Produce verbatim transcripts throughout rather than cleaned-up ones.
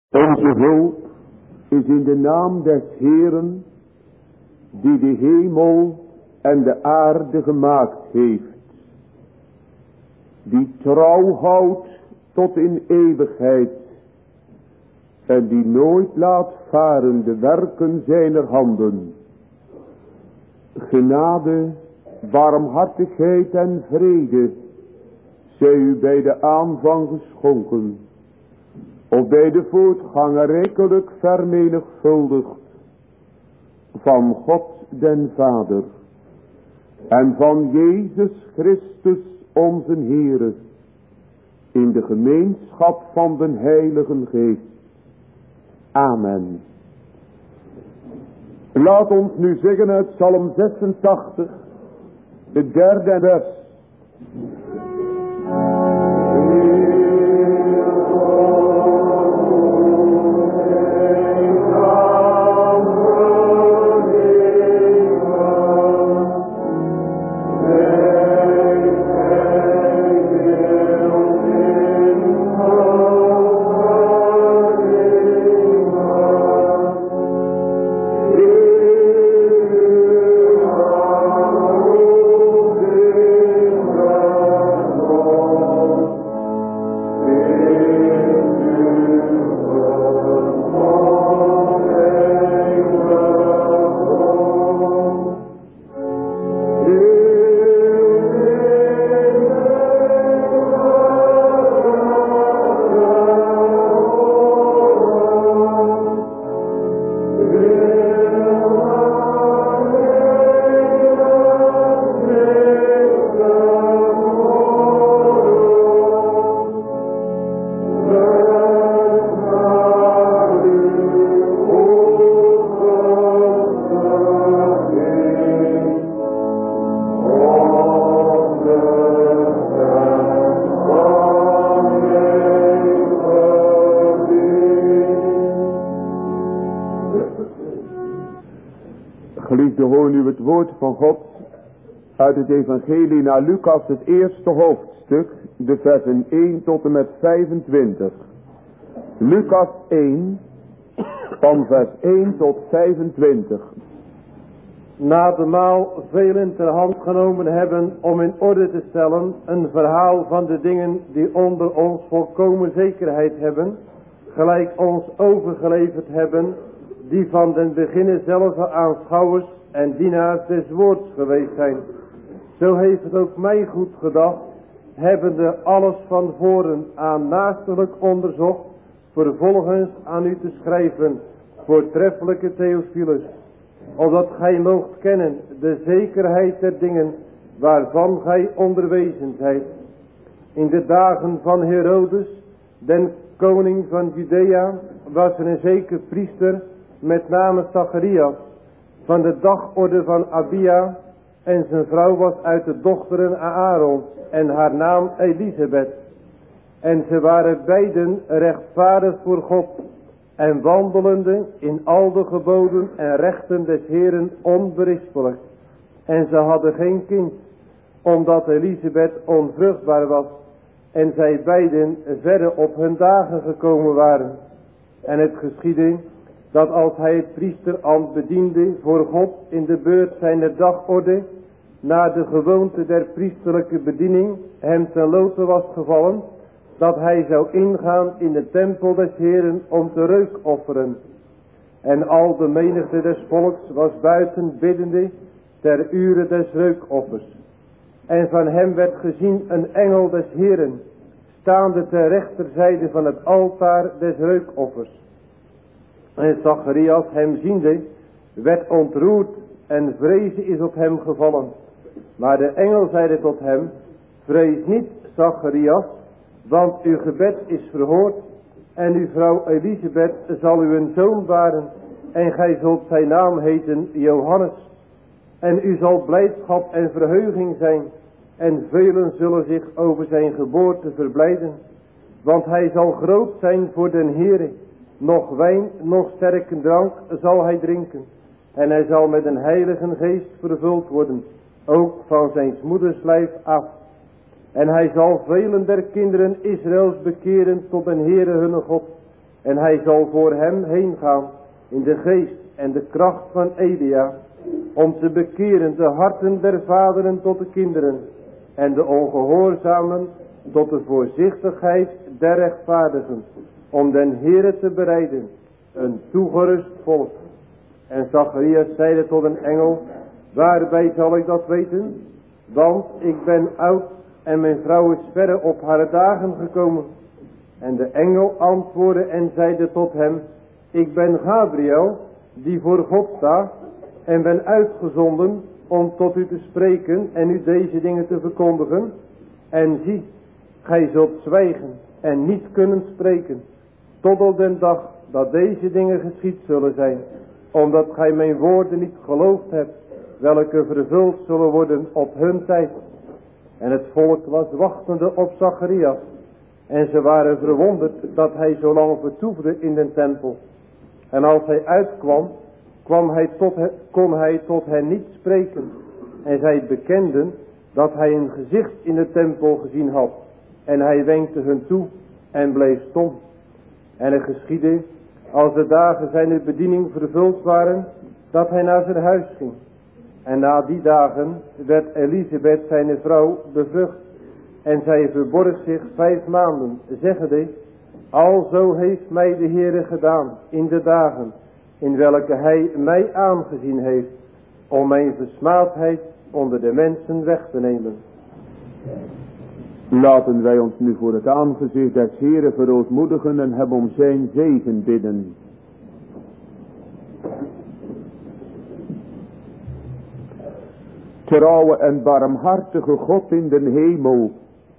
Onze hulp is in de naam des Heeren, die de hemel en de aarde gemaakt heeft, die trouw houdt tot in eeuwigheid en die nooit laat varen de werken zijner handen. Genade, barmhartigheid en vrede zij u bij de aanvang geschonken, of bij de voortgang rijkelijk vermenigvuldigd van God den Vader en van Jezus Christus onze Heere in de gemeenschap van den Heiligen Geest. Amen. Laat ons nu zeggen uit Psalm zesentachtig, de derde vers. Geliefde, hoor nu het woord van God uit het evangelie naar Lucas, het eerste hoofdstuk, de versen één tot en met vijfentwintig. Lucas één, van vers één tot vijfentwintig. Na de maal velen ter hand genomen hebben om in orde te stellen een verhaal van de dingen die onder ons volkomen zekerheid hebben, gelijk ons overgeleverd hebben, die van den beginne zelf aanschouwers en dienaars des woords geweest zijn. Zo heeft het ook mij goed gedacht, hebbende alles van voren aannaastelijk onderzocht, vervolgens aan u te schrijven, voortreffelijke Theophilus, opdat gij moogt kennen de zekerheid der dingen waarvan gij onderwezen zijt. In de dagen van Herodes, den koning van Judea, was er een zeker priester met name Zacharias, van de dagorde van Abia, en zijn vrouw was uit de dochteren Aaron, en haar naam Elisabeth. En ze waren beiden rechtvaardig voor God, en wandelende in al de geboden en rechten des Heeren onberispelijk. En ze hadden geen kind, omdat Elisabeth onvruchtbaar was, en zij beiden verder op hun dagen gekomen waren. En het geschiedde, dat als hij het priesterambt bediende voor God in de beurt zijner dagorde, naar de gewoonte der priesterlijke bediening hem ten lote was gevallen, dat hij zou ingaan in de tempel des Heeren om te reuk offeren. En al de menigte des volks was buiten biddende ter ure des reukoffers. En van hem werd gezien een engel des Heeren, staande ter rechterzijde van het altaar des reukoffers. En Zacharias hem ziende, werd ontroerd en vreeze is op hem gevallen. Maar de engel zeide tot hem, vrees niet, Zacharias, want uw gebed is verhoord, en uw vrouw Elisabeth zal u een zoon baren, en gij zult zijn naam heten Johannes. En u zal blijdschap en verheuging zijn, en velen zullen zich over zijn geboorte verblijden. Want hij zal groot zijn voor den Heere, nog wijn, nog sterke drank zal hij drinken. En hij zal met een heilige geest vervuld worden, ook van zijn moeders lijf af. En hij zal velen der kinderen Israëls bekeren tot den Heere hun God. En hij zal voor hem heen gaan in de geest en de kracht van Elia, om te bekeren de harten der vaderen tot de kinderen en de ongehoorzamen tot de voorzichtigheid der rechtvaardigen, om den Heere te bereiden, een toegerust volk. En Zacharias zeide tot een engel, waarbij zal ik dat weten? Want ik ben oud en mijn vrouw is verre op haar dagen gekomen. En de engel antwoordde en zeide tot hem, ik ben Gabriel, die voor God staat, en ben uitgezonden om tot u te spreken en u deze dingen te verkondigen. En zie, gij zult zwijgen en niet kunnen spreken, tot op den dag dat deze dingen geschied zullen zijn, omdat gij mijn woorden niet geloofd hebt, welke vervuld zullen worden op hun tijd. En het volk was wachtende op Zacharias, en ze waren verwonderd dat hij zo lang vertoefde in den tempel. En als hij uitkwam, kwam hij tot he, kon hij tot hen niet spreken. En zij bekenden dat hij een gezicht in de tempel gezien had. En hij wenkte hun toe en bleef stom. En het geschiedde, als de dagen zijn bediening vervuld waren, dat hij naar zijn huis ging. En na die dagen werd Elisabeth zijn vrouw bevrucht. En zij verborg zich vijf maanden, zeggende, alzo heeft mij de Heere gedaan in de dagen in welke hij mij aangezien heeft, om mijn versmaadheid onder de mensen weg te nemen. Laten wij ons nu voor het aangezicht des Heere verootmoedigen en hem om zijn zegen bidden. Trouwe en barmhartige God in den hemel,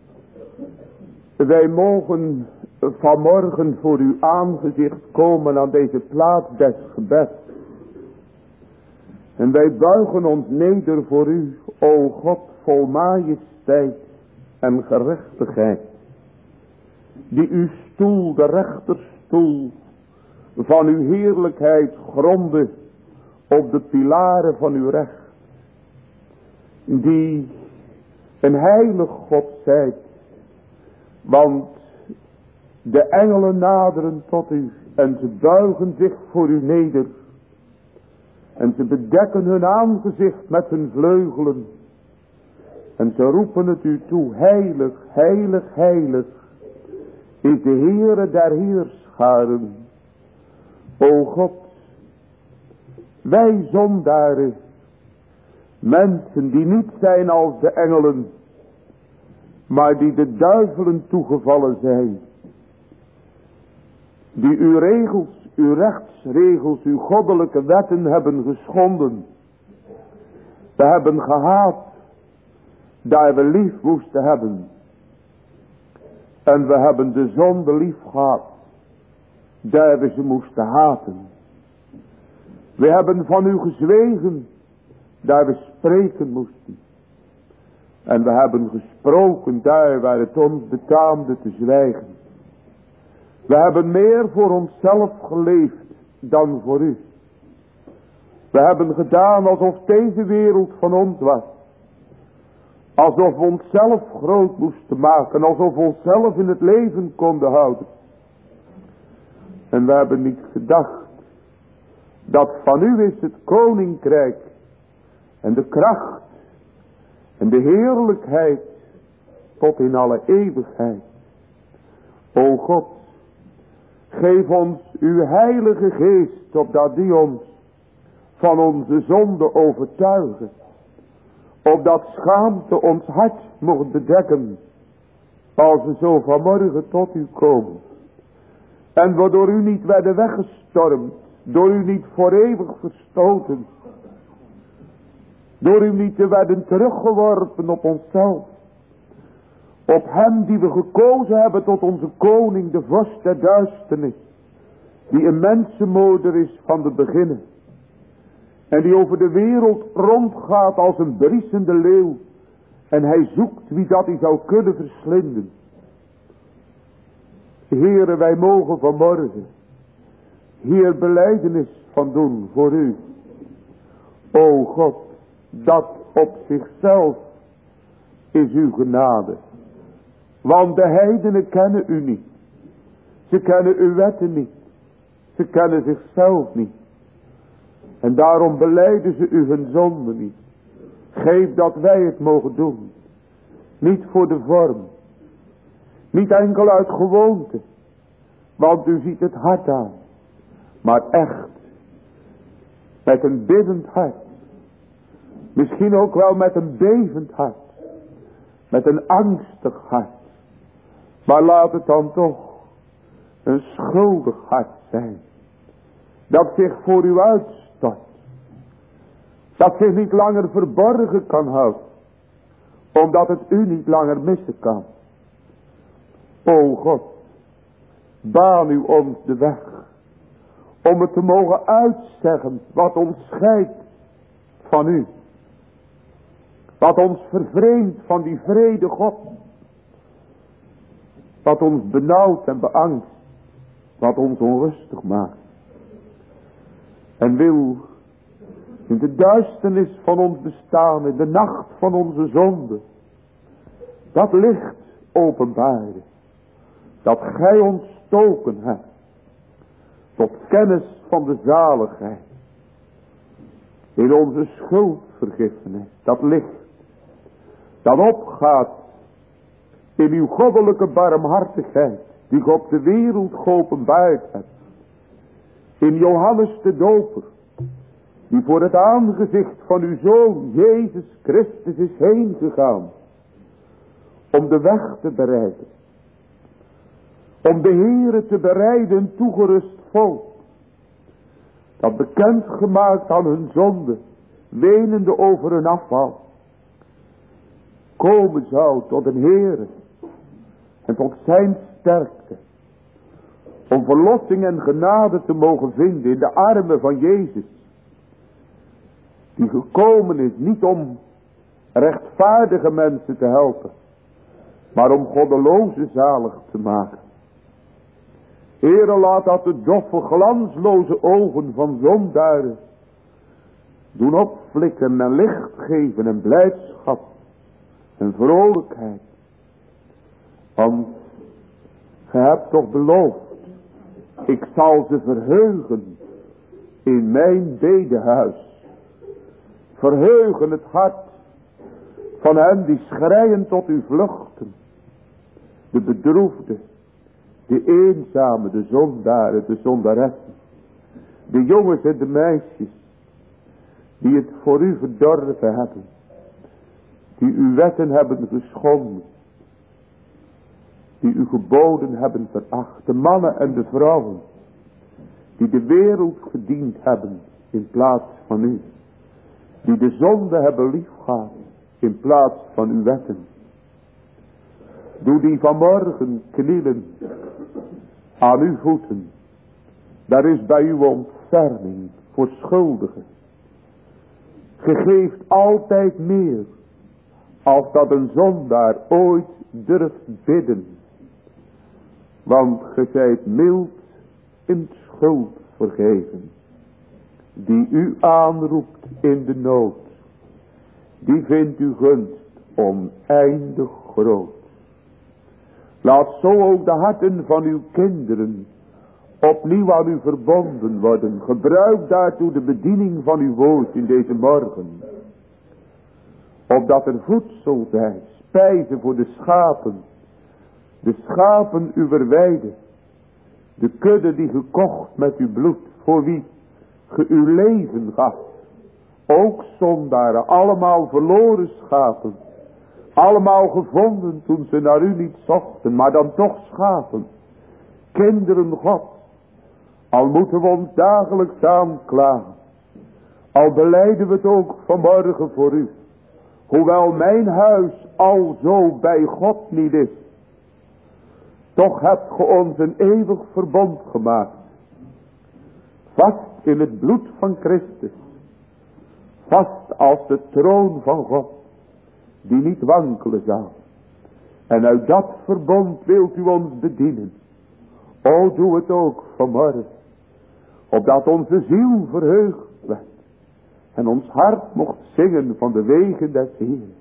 wij mogen vanmorgen voor uw aangezicht komen aan deze plaats des gebeds. En wij buigen ons neder voor u, o God, vol majesteit en gerechtigheid, die uw stoel, de rechterstoel van uw heerlijkheid gronde op de pilaren van uw recht, die een heilig God zijt, want de engelen naderen tot u en ze buigen zich voor u neder en ze bedekken hun aangezicht met hun vleugelen en ze roepen het u toe, heilig, heilig, heilig is de Heere der heerscharen. O God, wij zondaren, mensen die niet zijn als de engelen, maar die de duivelen toegevallen zijn, die uw regels, uw rechtsregels, uw goddelijke wetten hebben geschonden. We hebben gehaat, daar we lief moesten hebben. En we hebben de zonde lief gehad, daar we ze moesten haten. We hebben van u gezwegen, daar we spreken moesten. En we hebben gesproken daar waar het ons betaamde te zwijgen. We hebben meer voor onszelf geleefd dan voor u. We hebben gedaan alsof deze wereld van ons was. Alsof we onszelf groot moesten maken. Alsof we onszelf in het leven konden houden. En we hebben niet gedacht dat van u is het koninkrijk en de kracht en de heerlijkheid tot in alle eeuwigheid. O God, geef ons uw heilige geest, opdat die ons van onze zonde overtuigen. Opdat schaamte ons hart mocht bedekken, als we zo vanmorgen tot u komen. En we door u niet werden weggestormd, door u niet voor eeuwig verstoten, door u niet te werden teruggeworpen op onszelf. Op hem die we gekozen hebben tot onze koning, de vorst der duisternis. Die een mensenmoorder is van de beginnen. En die over de wereld rondgaat als een briesende leeuw. En hij zoekt wie dat hij zou kunnen verslinden. Heere, wij mogen vanmorgen hier belijdenis van doen voor u. O God, dat op zichzelf is uw genade. Want de heidenen kennen u niet. Ze kennen uw wetten niet. Ze kennen zichzelf niet. En daarom belijden ze u hun zonde niet. Geef dat wij het mogen doen. Niet voor de vorm. Niet enkel uit gewoonte. Want u ziet het hart aan. Maar echt. Met een biddend hart. Misschien ook wel met een bevend hart. Met een angstig hart. Maar laat het dan toch een schuldig hart zijn. Dat zich voor u uitstort. Dat zich niet langer verborgen kan houden. Omdat het u niet langer missen kan. O God. Baan u ons de weg. Om het te mogen uitzeggen wat ons scheidt van u. Wat ons vervreemdt van die vrede God. Wat ons benauwt en beangst. Wat ons onrustig maakt. En wil in de duisternis van ons bestaan. In de nacht van onze zonde. Dat licht openbaren. Dat gij ontstoken hebt. Tot kennis van de zaligheid. In onze schuldvergiffenis. Dat licht. Dat opgaat. In uw goddelijke barmhartigheid. Die ge op de wereld geopenbaard hebt. In Johannes de Doper. Die voor het aangezicht van uw Zoon Jezus Christus is heen gegaan. Om de weg te bereiden. Om de Heere te bereiden een toegerust volk. Dat bekend gemaakt aan hun zonde. Wenende over hun afval. Komen zou tot een Heere. En tot zijn sterkte. Om verlossing en genade te mogen vinden in de armen van Jezus. Die gekomen is niet om rechtvaardige mensen te helpen. Maar om goddeloze zalig te maken. Heere, laat dat de doffe glansloze ogen van zondaren doen opflikken en licht geven en blijdschap en vrolijkheid. Want ge hebt toch beloofd, ik zal ze verheugen in mijn bedehuis. Verheugen het hart van hen die schreien tot u vluchten. De bedroefde, de eenzame, de zondaren, de zondaressen. De jongens en de meisjes die het voor u verdorven hebben. Die uw wetten hebben geschonden. Die uw geboden hebben veracht. De mannen en de vrouwen. Die de wereld gediend hebben in plaats van u. Die de zonde hebben liefgehad in plaats van uw wetten. Doe die vanmorgen knielen aan uw voeten. Daar is bij uw ontferming voor schuldigen. Ge geeft altijd meer als dat een zondaar ooit durft bidden. Want ge zijt mild in schuld vergeven. Die u aanroept in de nood. Die vindt uw gunst oneindig groot. Laat zo ook de harten van uw kinderen opnieuw aan u verbonden worden. Gebruik daartoe de bediening van uw woord in deze morgen. Opdat er voedsel zij, spijze voor de schapen. De schapen uwer weide. De kudde die gekocht met uw bloed. Voor wie ge uw leven gaf. Ook zondaren, allemaal verloren schapen. Allemaal gevonden toen ze naar u niet zochten. Maar dan toch schapen. Kinderen God. Al moeten we ons dagelijks aanklagen. Al belijden we het ook vanmorgen voor u. Hoewel mijn huis al zo bij God niet is. Toch hebt ge ons een eeuwig verbond gemaakt. Vast in het bloed van Christus. Vast als de troon van God. Die niet wankelen zal. En uit dat verbond wilt u ons bedienen. O, doe het ook vanmorgen. Opdat onze ziel verheugd werd. En ons hart mocht zingen van de wegen des Heeren.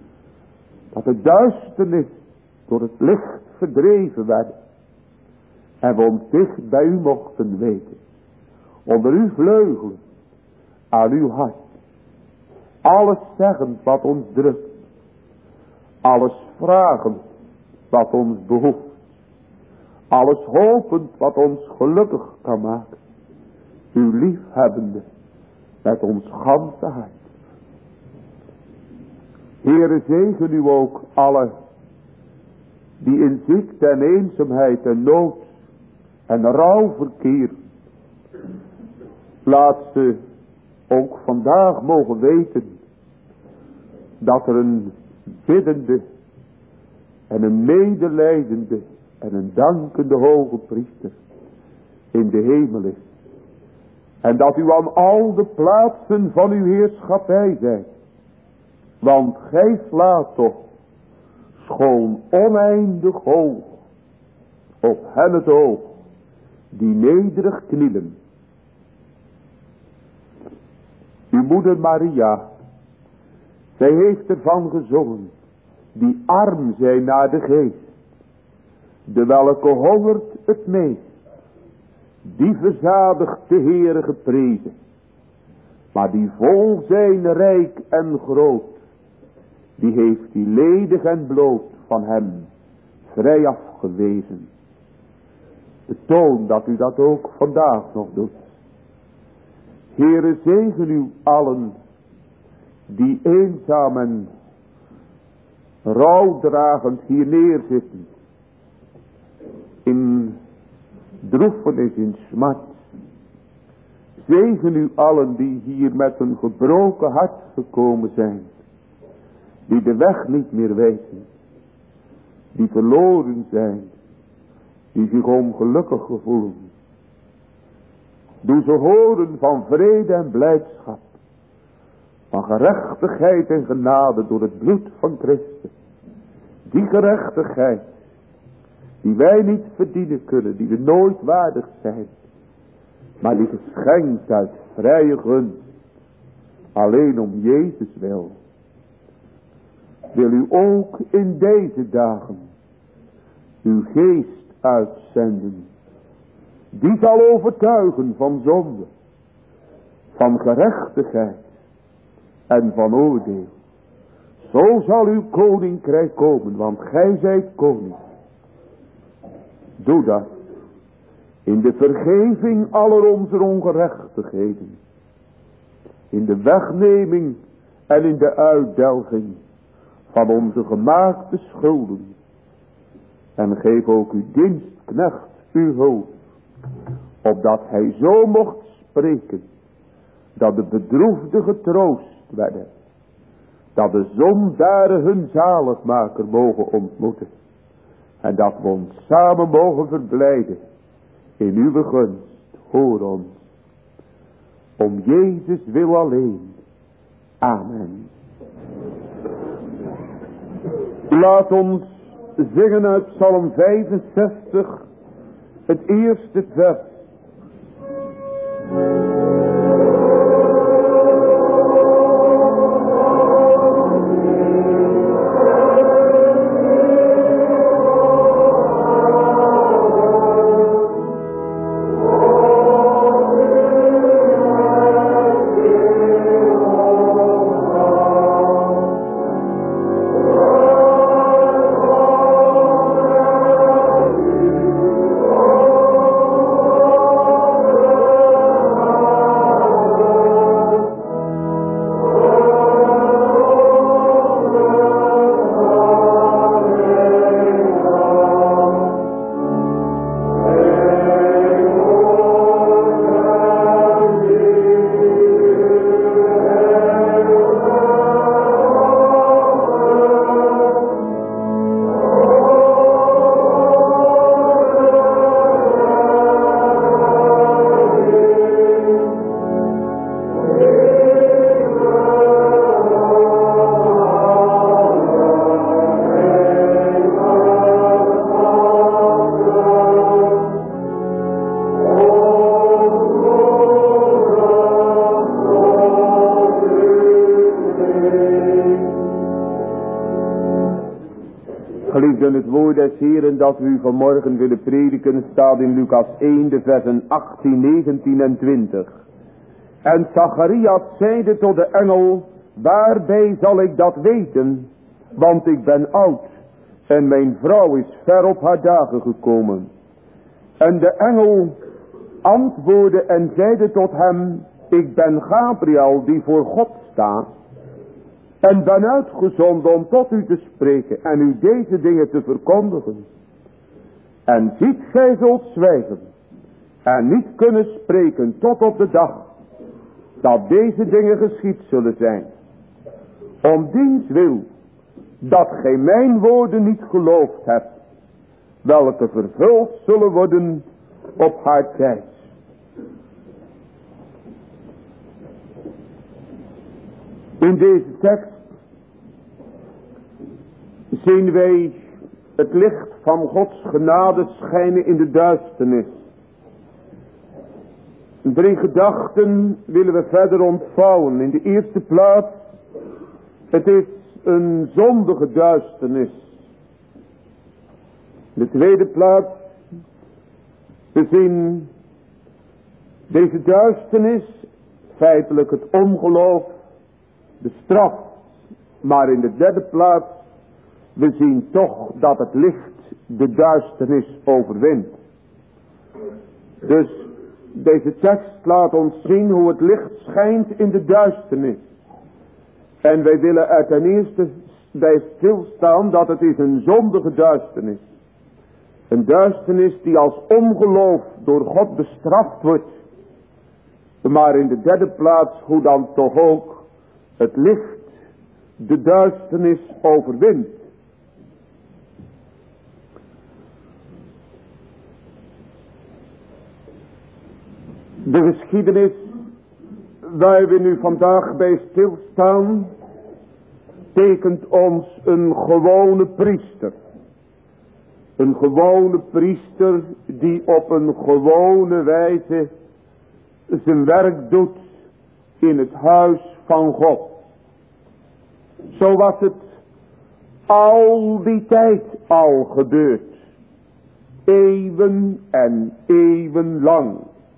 Dat de duisternis door het licht verdreven werd. En we ons dicht bij u mochten weten. Onder uw vleugelen. Aan uw hart. Alles zeggen wat ons drukt. Alles vragen wat ons behoeft. Alles hopend wat ons gelukkig kan maken. U liefhebbende met ons ganse hart. Heere, zegen u ook alle die in ziekte en eenzaamheid en nood en rouw verkeren. Laat ze ook vandaag mogen weten dat er een biddende en een medelijdende en een dankende hoge priester in de hemel is. En dat u aan al de plaatsen van uw heerschappij zijt. Want gij slaat toch schoon oneindig hoog op hen het oog die nederig knielen. Uw moeder Maria, zij heeft ervan gezongen, die arm zijn naar de geest, de welke hongert het meest, die verzadigt de Heere geprezen, maar die vol zijn rijk en groot, die heeft die ledig en bloot van hem vrij afgewezen. Betoon dat u dat ook vandaag nog doet. Heere, zegen u allen die eenzaam en rouwdragend hier neerzitten. In droefenis, in smart. Zegen u allen die hier met een gebroken hart gekomen zijn. Die de weg niet meer weten. Die verloren zijn. Die zich ongelukkig gevoelen. Doe ze horen van vrede en blijdschap. Van gerechtigheid en genade door het bloed van Christus. Die gerechtigheid. Die wij niet verdienen kunnen. Die we nooit waardig zijn. Maar die geschenkt uit vrije gunst. Alleen om Jezus wil. Wil u ook in deze dagen uw geest uitzenden. Die zal overtuigen van zonde. Van gerechtigheid. En van oordeel. Zo zal uw koninkrijk komen. Want gij zijt koning. Doe dat. In de vergeving aller onze ongerechtigheden. In de wegneming en in de uitdelging van onze gemaakte schulden. En geef ook uw dienstknecht uw hulp. Opdat hij zo mocht spreken. Dat de bedroefden getroost werden. Dat de zondaren hun zaligmaker mogen ontmoeten. En dat we ons samen mogen verblijden. In uw gunst, hoor ons. Om Jezus wil alleen. Amen. Laat ons zingen uit Psalm vijfenzestig. Het eerste vers. Geliefden, het woord des Heeren dat we u vanmorgen willen prediken staat in Lucas één, de versen achttien, negentien en twintig. En Zacharias zeide tot de engel, waarbij zal ik dat weten? Want ik ben oud en mijn vrouw is ver op haar dagen gekomen. En de engel antwoordde en zeide tot hem, ik ben Gabriel die voor God staat. En ben uitgezonden om tot u te spreken en u deze dingen te verkondigen. En ziet, gij zult zwijgen en niet kunnen spreken tot op de dag dat deze dingen geschied zullen zijn. Om diens wil dat gij mijn woorden niet geloofd hebt, welke vervuld zullen worden op haar tijd. In deze tekst zien wij het licht van Gods genade schijnen in de duisternis. Drie gedachten willen we verder ontvouwen. In de eerste plaats, het is een zondige duisternis. In de tweede plaats, we zien deze duisternis, feitelijk het ongeloof, bestraft. Maar in de derde plaats, we zien toch dat het licht de duisternis overwint. Dus deze tekst laat ons zien hoe het licht schijnt in de duisternis. En wij willen er ten eerste bij stilstaan dat het is een zondige duisternis. Een duisternis die als ongeloof door God bestraft wordt. Maar in de derde plaats hoe dan toch ook het licht de duisternis overwint. De geschiedenis waar we nu vandaag bij stilstaan, tekent ons een gewone priester. Een gewone priester die op een gewone wijze zijn werk doet in het huis van God. Zo was het al die tijd al gebeurd. Eeuwen en eeuwen lang.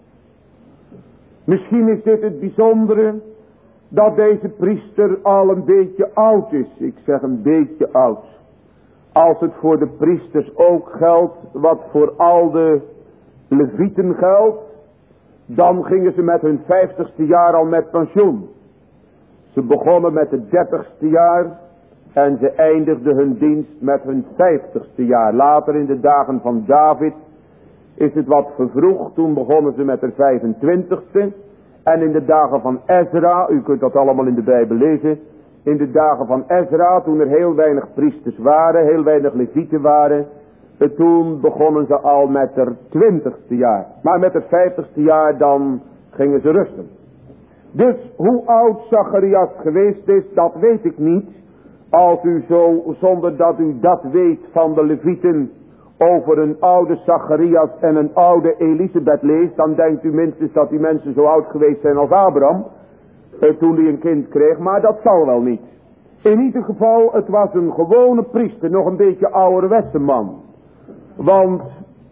Misschien is dit het bijzondere dat deze priester al een beetje oud is. Ik zeg een beetje oud. Als het voor de priesters ook geldt wat voor al de levieten geldt, dan gingen ze met hun vijftigste jaar al met pensioen. Ze begonnen met het dertigste jaar en ze eindigden hun dienst met hun vijftigste jaar. Later in de dagen van David is het wat vervroegd, toen begonnen ze met de vijfentwintigste. En in de dagen van Ezra, u kunt dat allemaal in de Bijbel lezen. In de dagen van Ezra, toen er heel weinig priesters waren, heel weinig levieten waren. Toen begonnen ze al met het twintigste jaar. Maar met het vijftigste jaar dan gingen ze rusten. Dus hoe oud Zacharias geweest is, dat weet ik niet. Als u zo, zonder dat u dat weet van de levieten, over een oude Zacharias en een oude Elisabeth leest, dan denkt u minstens dat die mensen zo oud geweest zijn als Abraham, eh, toen hij een kind kreeg, maar dat zal wel niet. In ieder geval, het was een gewone priester, nog een beetje ouderwetse man. Want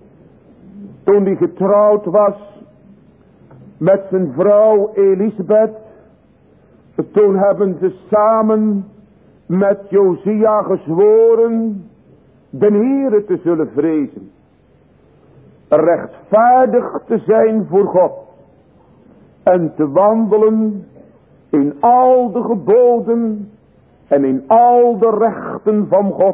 toen hij getrouwd was met zijn vrouw Elisabeth, toen hebben ze samen met Josia gezworen de Heere te zullen vrezen. Rechtvaardig te zijn voor God. En te wandelen in al de geboden en in al de rechten van God.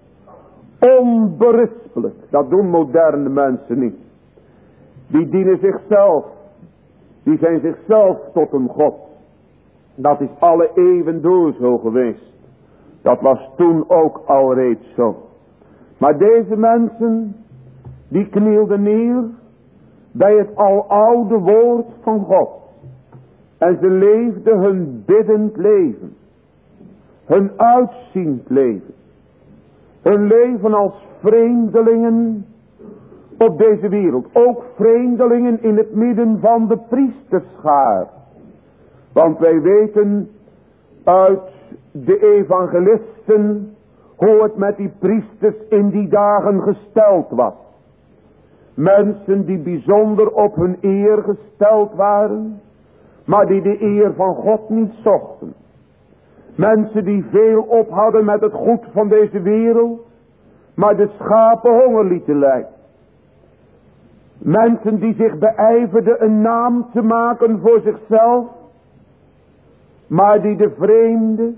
Onberispelijk. Dat doen moderne mensen niet. Die dienen zichzelf. Die zijn zichzelf tot een God. Dat is alle eeuwen door zo geweest. Dat was toen ook al reeds zo. Maar deze mensen, die knielden neer bij het aloude woord van God. En ze leefden hun biddend leven. Hun uitziend leven. Hun leven als vreemdelingen op deze wereld. Ook vreemdelingen in het midden van de priesterschaar. Want wij weten uit de evangelisten hoe het met die priesters in die dagen gesteld was. Mensen die bijzonder op hun eer gesteld waren, maar die de eer van God niet zochten. Mensen die veel op hadden met het goed van deze wereld, maar de schapen honger lieten lijden. Mensen die zich beijverden een naam te maken voor zichzelf, maar die de vreemde,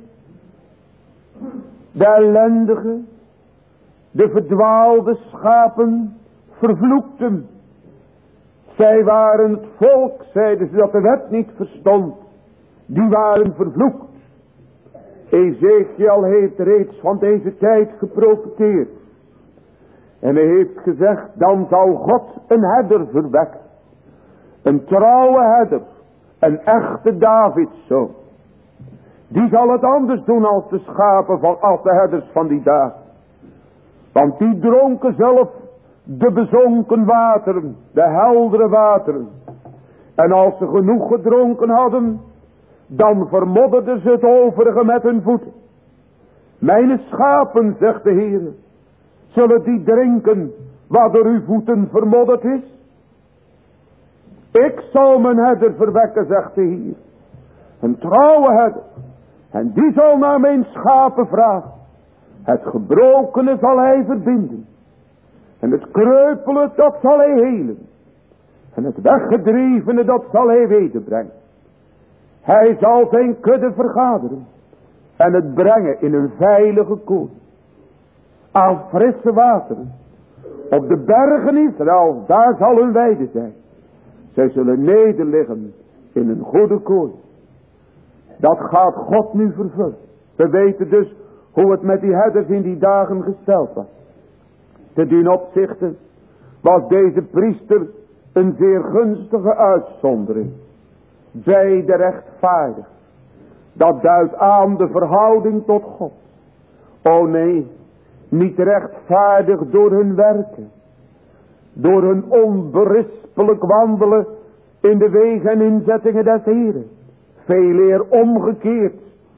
de ellendige, de verdwaalde schapen vervloekten. Zij waren het volk, zeiden ze, dat de wet niet verstond. Die waren vervloekt. Ezekiel heeft reeds van deze tijd geprofeteerd. En hij heeft gezegd, dan zal God een herder verwekken. Een trouwe herder. Een echte Davidszoon. Die zal het anders doen als de schapen van, als de herders van die dagen. Want die dronken zelf de bezonken wateren, de heldere wateren. En als ze genoeg gedronken hadden, dan vermodderden ze het overige met hun voeten. Mijn schapen, zegt de Heer, zullen die drinken wat door uw voeten vermodderd is? Ik zal mijn herder verwekken, zegt de Heer. Een trouwe herder. En die zal naar mijn schapen vragen. Het gebrokene zal hij verbinden. En het kreupele, dat zal hij helen. En het weggedrevene, dat zal hij wederbrengen. Hij zal zijn kudde vergaderen. En het brengen in een veilige kooi. Aan frisse wateren. Op de bergen Israël, daar zal hun weide zijn. Zij zullen nederliggen in een goede kooi. Dat gaat God nu vervullen. We weten dus hoe het met die herders in die dagen gesteld was. Te dien opzichte was deze priester een zeer gunstige uitzondering. Zij de rechtvaardig. Dat duidt aan de verhouding tot God. O nee, niet rechtvaardig door hun werken. Door hun onberispelijk wandelen in de wegen en inzettingen des Heren. Veel eer omgekeerd.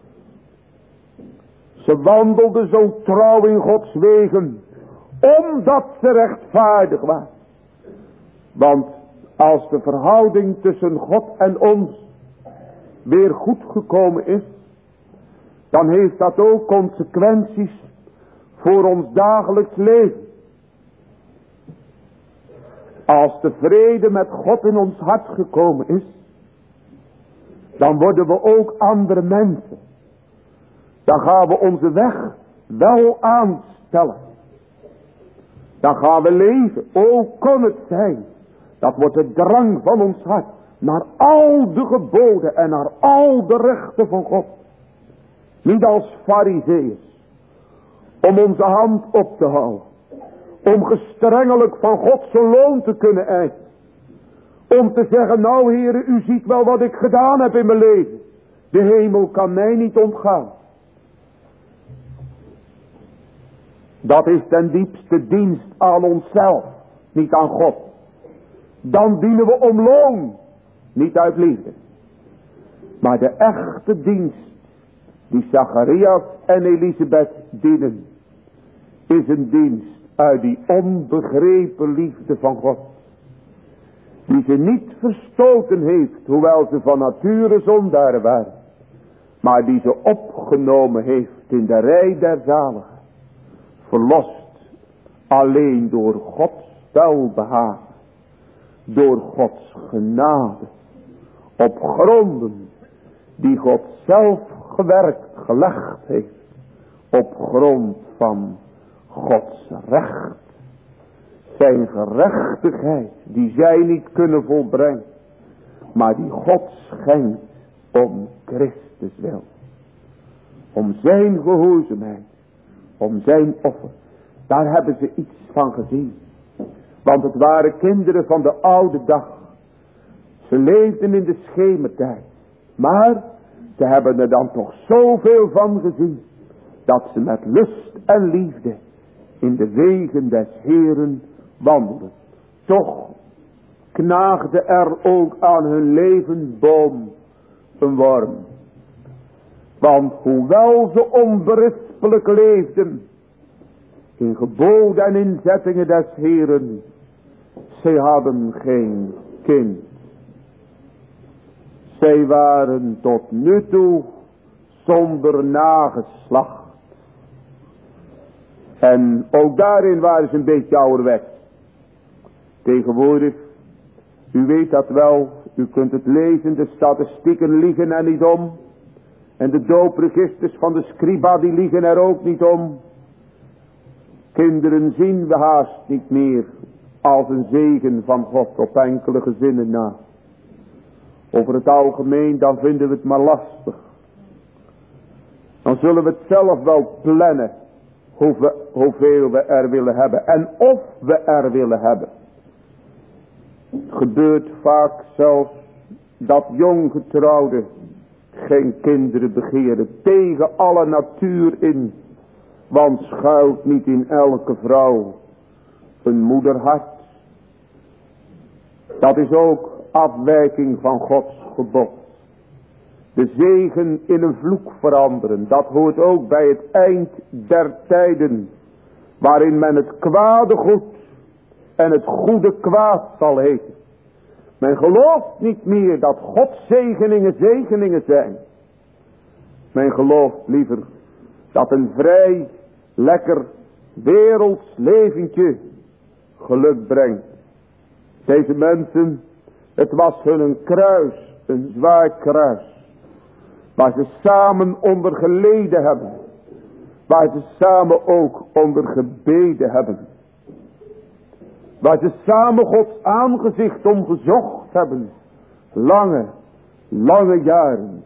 Ze wandelden zo trouw in Gods wegen, omdat ze rechtvaardig waren. Want als de verhouding tussen God en ons weer goed gekomen is, dan heeft dat ook consequenties voor ons dagelijks leven. Als de vrede met God in ons hart gekomen is, dan worden we ook andere mensen. Dan gaan we onze weg wel aanstellen. Dan gaan we leven. O, kon het zijn. Dat wordt de drang van ons hart. Naar al de geboden en naar al de rechten van God. Niet als Farizeeërs. Om onze hand op te houden. Om gestrengelijk van God zijn loon te kunnen eisen. Om te zeggen, nou Heere, u ziet wel wat ik gedaan heb in mijn leven. De hemel kan mij niet ontgaan. Dat is ten diepste dienst aan onszelf, niet aan God. Dan dienen we om loon, niet uit liefde. Maar de echte dienst die Zacharias en Elisabeth dienen, is een dienst uit die onbegrepen liefde van God. Die ze niet verstoten heeft, hoewel ze van nature zondaren waren. Maar die ze opgenomen heeft in de rij der zaligen. Verlost alleen door Gods welbehagen. Door Gods genade. Op gronden die God zelf gewerkt, gelegd heeft. Op grond van Gods recht. Zijn gerechtigheid die zij niet kunnen volbrengen. Maar die God schenkt om Christus wil. Om zijn gehoorzaamheid. Om zijn offer. Daar hebben ze iets van gezien. Want het waren kinderen van de oude dag. Ze leefden in de schemertijd. Maar ze hebben er dan toch zoveel van gezien. Dat ze met lust en liefde in de wegen des Heeren wandelen. Toch knaagde er ook aan hun levensboom een worm. Want hoewel ze onberispelijk leefden in geboden en inzettingen des Heeren. Zij hadden geen kind. Zij waren tot nu toe zonder nageslacht. En ook daarin waren ze een beetje ouderwets. Tegenwoordig, u weet dat wel, u kunt het lezen, de statistieken liegen er niet om. En de doopregisters van de scriba die liegen er ook niet om. Kinderen zien we haast niet meer als een zegen van God op enkele gezinnen na. Over het algemeen dan vinden we het maar lastig. Dan zullen we het zelf wel plannen hoeveel, hoeveel we er willen hebben en of we er willen hebben. Het gebeurt vaak zelfs dat jonggetrouwden geen kinderen begeren tegen alle natuur in. Want schuilt niet in elke vrouw een moederhart. Dat is ook afwijking van Gods gebod. De zegen in een vloek veranderen. Dat hoort ook bij het eind der tijden. Waarin men het kwade goed en het goede kwaad zal heten. Men gelooft niet meer dat Gods zegeningen zegeningen zijn. Men gelooft liever dat een vrij, lekker, werelds leventje geluk brengt. Deze mensen, het was hun een kruis, een zwaar kruis. Waar ze samen onder geleden hebben. Waar ze samen ook onder gebeden hebben. Waar ze samen Gods aangezicht om gezocht hebben. Lange, lange jaren.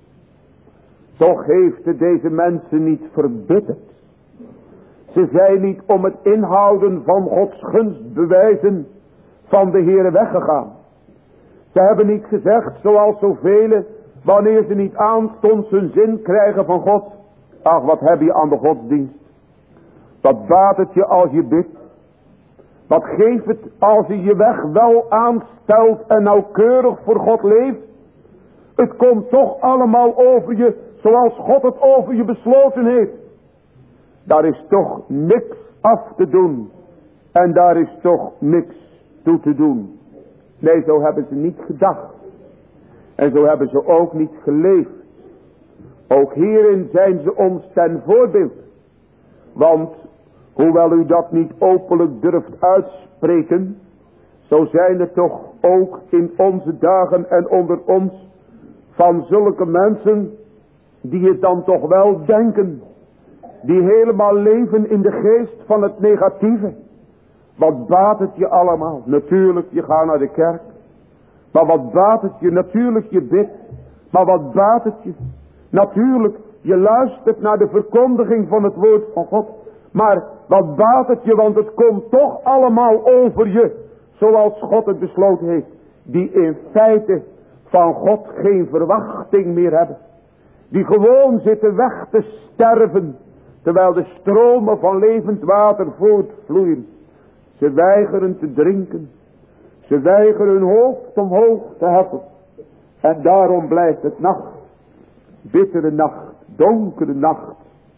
Toch heeft het deze mensen niet verbitterd. Ze zijn niet om het inhouden van Gods gunstbewijzen van de Heere weggegaan. Ze hebben niet gezegd zoals zoveel, wanneer ze niet aanstonds hun zin krijgen van God. Ach, wat heb je aan de godsdienst. Wat baat het je als je bidt. Wat geeft het als je je weg wel aanstelt en nauwkeurig voor God leeft. Het komt toch allemaal over je zoals God het over je besloten heeft. Daar is toch niks af te doen. En daar is toch niks toe te doen. Nee, zo hebben ze niet gedacht. En zo hebben ze ook niet geleefd. Ook hierin zijn ze ons ten voorbeeld. Want, hoewel u dat niet openlijk durft uitspreken, zo zijn er toch ook in onze dagen en onder ons van zulke mensen die het dan toch wel denken. Die helemaal leven in de geest van het negatieve. Wat baat het je allemaal? Natuurlijk, je gaat naar de kerk. Maar wat baat het je? Natuurlijk, je bidt. Maar wat baat het je? Natuurlijk, je luistert naar de verkondiging van het woord van God. Maar wat baat het je? Want het komt toch allemaal over je. Zoals God het besloten heeft. Die in feite van God geen verwachting meer hebben. Die gewoon zitten weg te sterven. Terwijl de stromen van levend water voortvloeien. Ze weigeren te drinken. Ze weigeren hun hoofd omhoog te heffen. En daarom blijft het nacht. Bittere nacht. Donkere nacht.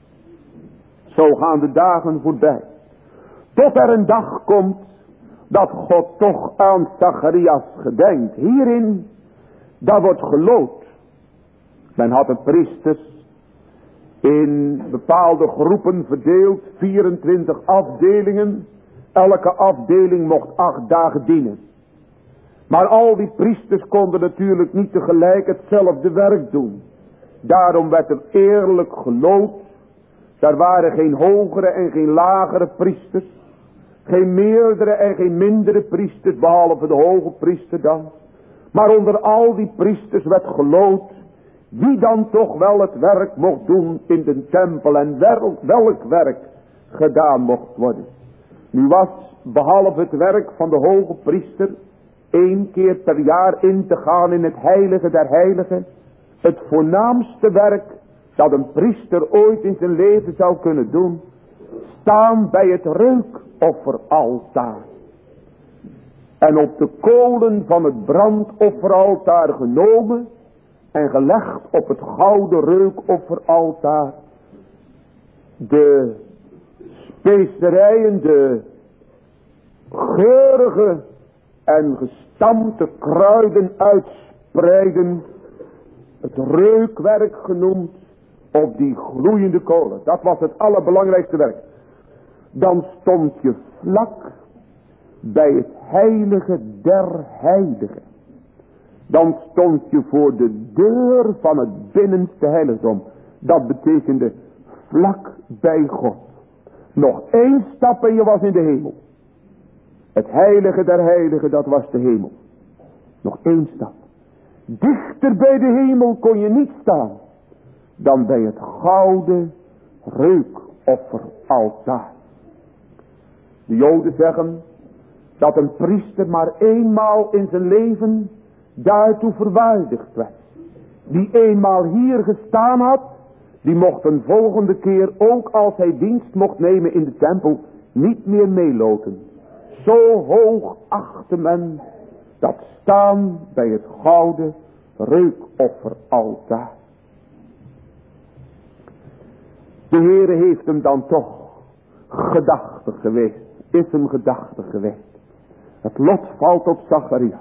Zo gaan de dagen voorbij. Tot er een dag komt. Dat God toch aan Zacharias gedenkt. Hierin. Daar wordt geloot. Men had de priesters in bepaalde groepen verdeeld. vierentwintig afdelingen. Elke afdeling mocht acht dagen dienen. Maar al die priesters konden natuurlijk niet tegelijk hetzelfde werk doen. Daarom werd er eerlijk geloot. Er waren geen hogere en geen lagere priesters. Geen meerdere en geen mindere priesters, behalve de hoge priester dan. Maar onder al die priesters werd geloot wie dan toch wel het werk mocht doen in de tempel en welk, welk werk gedaan mocht worden. Nu was, behalve het werk van de hoge priester, één keer per jaar in te gaan in het heilige der heiligen, het voornaamste werk dat een priester ooit in zijn leven zou kunnen doen, staan bij het reukofferaltaar. En op de kolen van het brandofferaltaar genomen en gelegd op het gouden reukofferaltaar de specerijen, de geurige en gestampte kruiden uitspreiden, het reukwerk genoemd, op die gloeiende kolen. Dat was het allerbelangrijkste werk. Dan stond je vlak bij het heilige der heiligen. Dan stond je voor de deur van het binnenste heiligdom. Dat betekende vlak bij God. Nog één stap en je was in de hemel. Het heilige der heiligen, dat was de hemel. Nog één stap. Dichter bij de hemel kon je niet staan dan bij het gouden reukofferaltaar. De Joden zeggen dat een priester maar eenmaal in zijn leven daartoe verwaardigd werd. Die eenmaal hier gestaan had, die mocht een volgende keer, ook als hij dienst mocht nemen in de tempel, niet meer meelopen. Zo hoog achtte men dat staan bij het gouden reukofferaltaar. De Heere heeft hem dan toch gedachtig geweest, is hem gedachtig geweest. Het lot valt op Zacharias.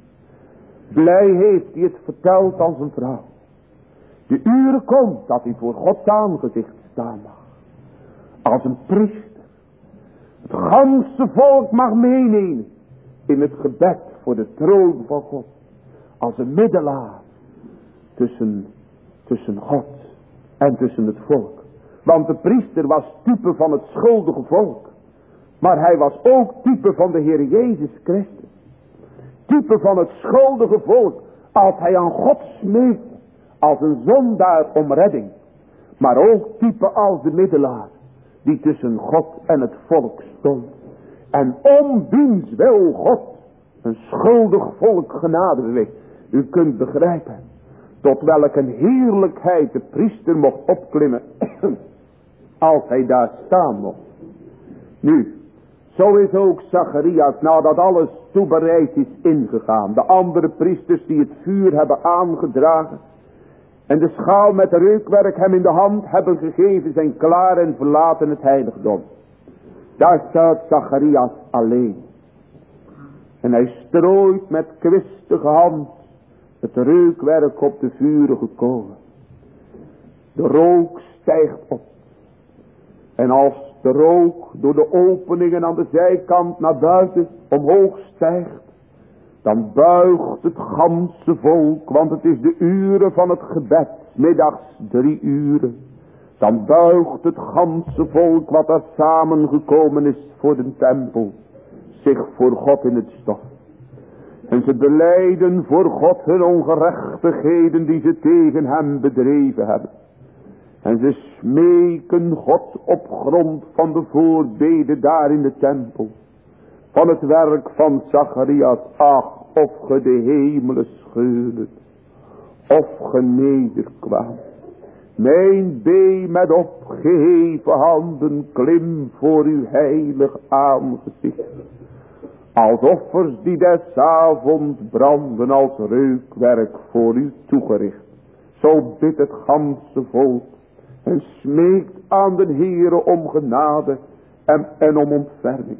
Blij heeft hij het verteld aan zijn vrouw. De uren komt dat hij voor Gods aangezicht staan mag. Als een priester. Het ganse volk mag meenemen in het gebed voor de troon van God. Als een middelaar tussen, tussen God en tussen het volk. Want de priester was type van het schuldige volk. Maar hij was ook type van de Heer Jezus Christus. Type van het schuldige volk. Als hij aan God smeekt. Als een zondaar om redding. Maar ook type als de middelaar. Die tussen God en het volk stond. En om wiens wil God een schuldig volk genade beweegt. U kunt begrijpen. Tot welke heerlijkheid de priester mocht opklimmen. Als hij daar staan mocht. Nu. Zo is ook Zacharias, nadat alles toebereid is ingegaan. De andere priesters die het vuur hebben aangedragen. En de schaal met reukwerk hem in de hand hebben gegeven, zijn klaar en verlaten het heiligdom. Daar staat Zacharias alleen. En hij strooit met kwistige hand het reukwerk op de vurige kolen. De rook stijgt op. En als de rook door de openingen aan de zijkant naar buiten omhoog stijgt, dan buigt het ganse volk, want het is de uren van het gebed, middags drie uren. Dan buigt het ganse volk wat er samengekomen is voor de tempel, zich voor God in het stof. En ze belijden voor God hun ongerechtigheden die ze tegen hem bedreven hebben. En ze smeken God op grond van de voorbeden daar in de tempel. Van het werk van Zacharias. Ach, of ge de hemelen scheurdet. Of ge nederkwam. Mijn bee met opgeheven handen klim voor uw heilig aangezicht. Als offers die des avonds branden als reukwerk voor u toegericht. Zo bidt het ganse volk. En smeekt aan de Heere om genade en, en om ontferming.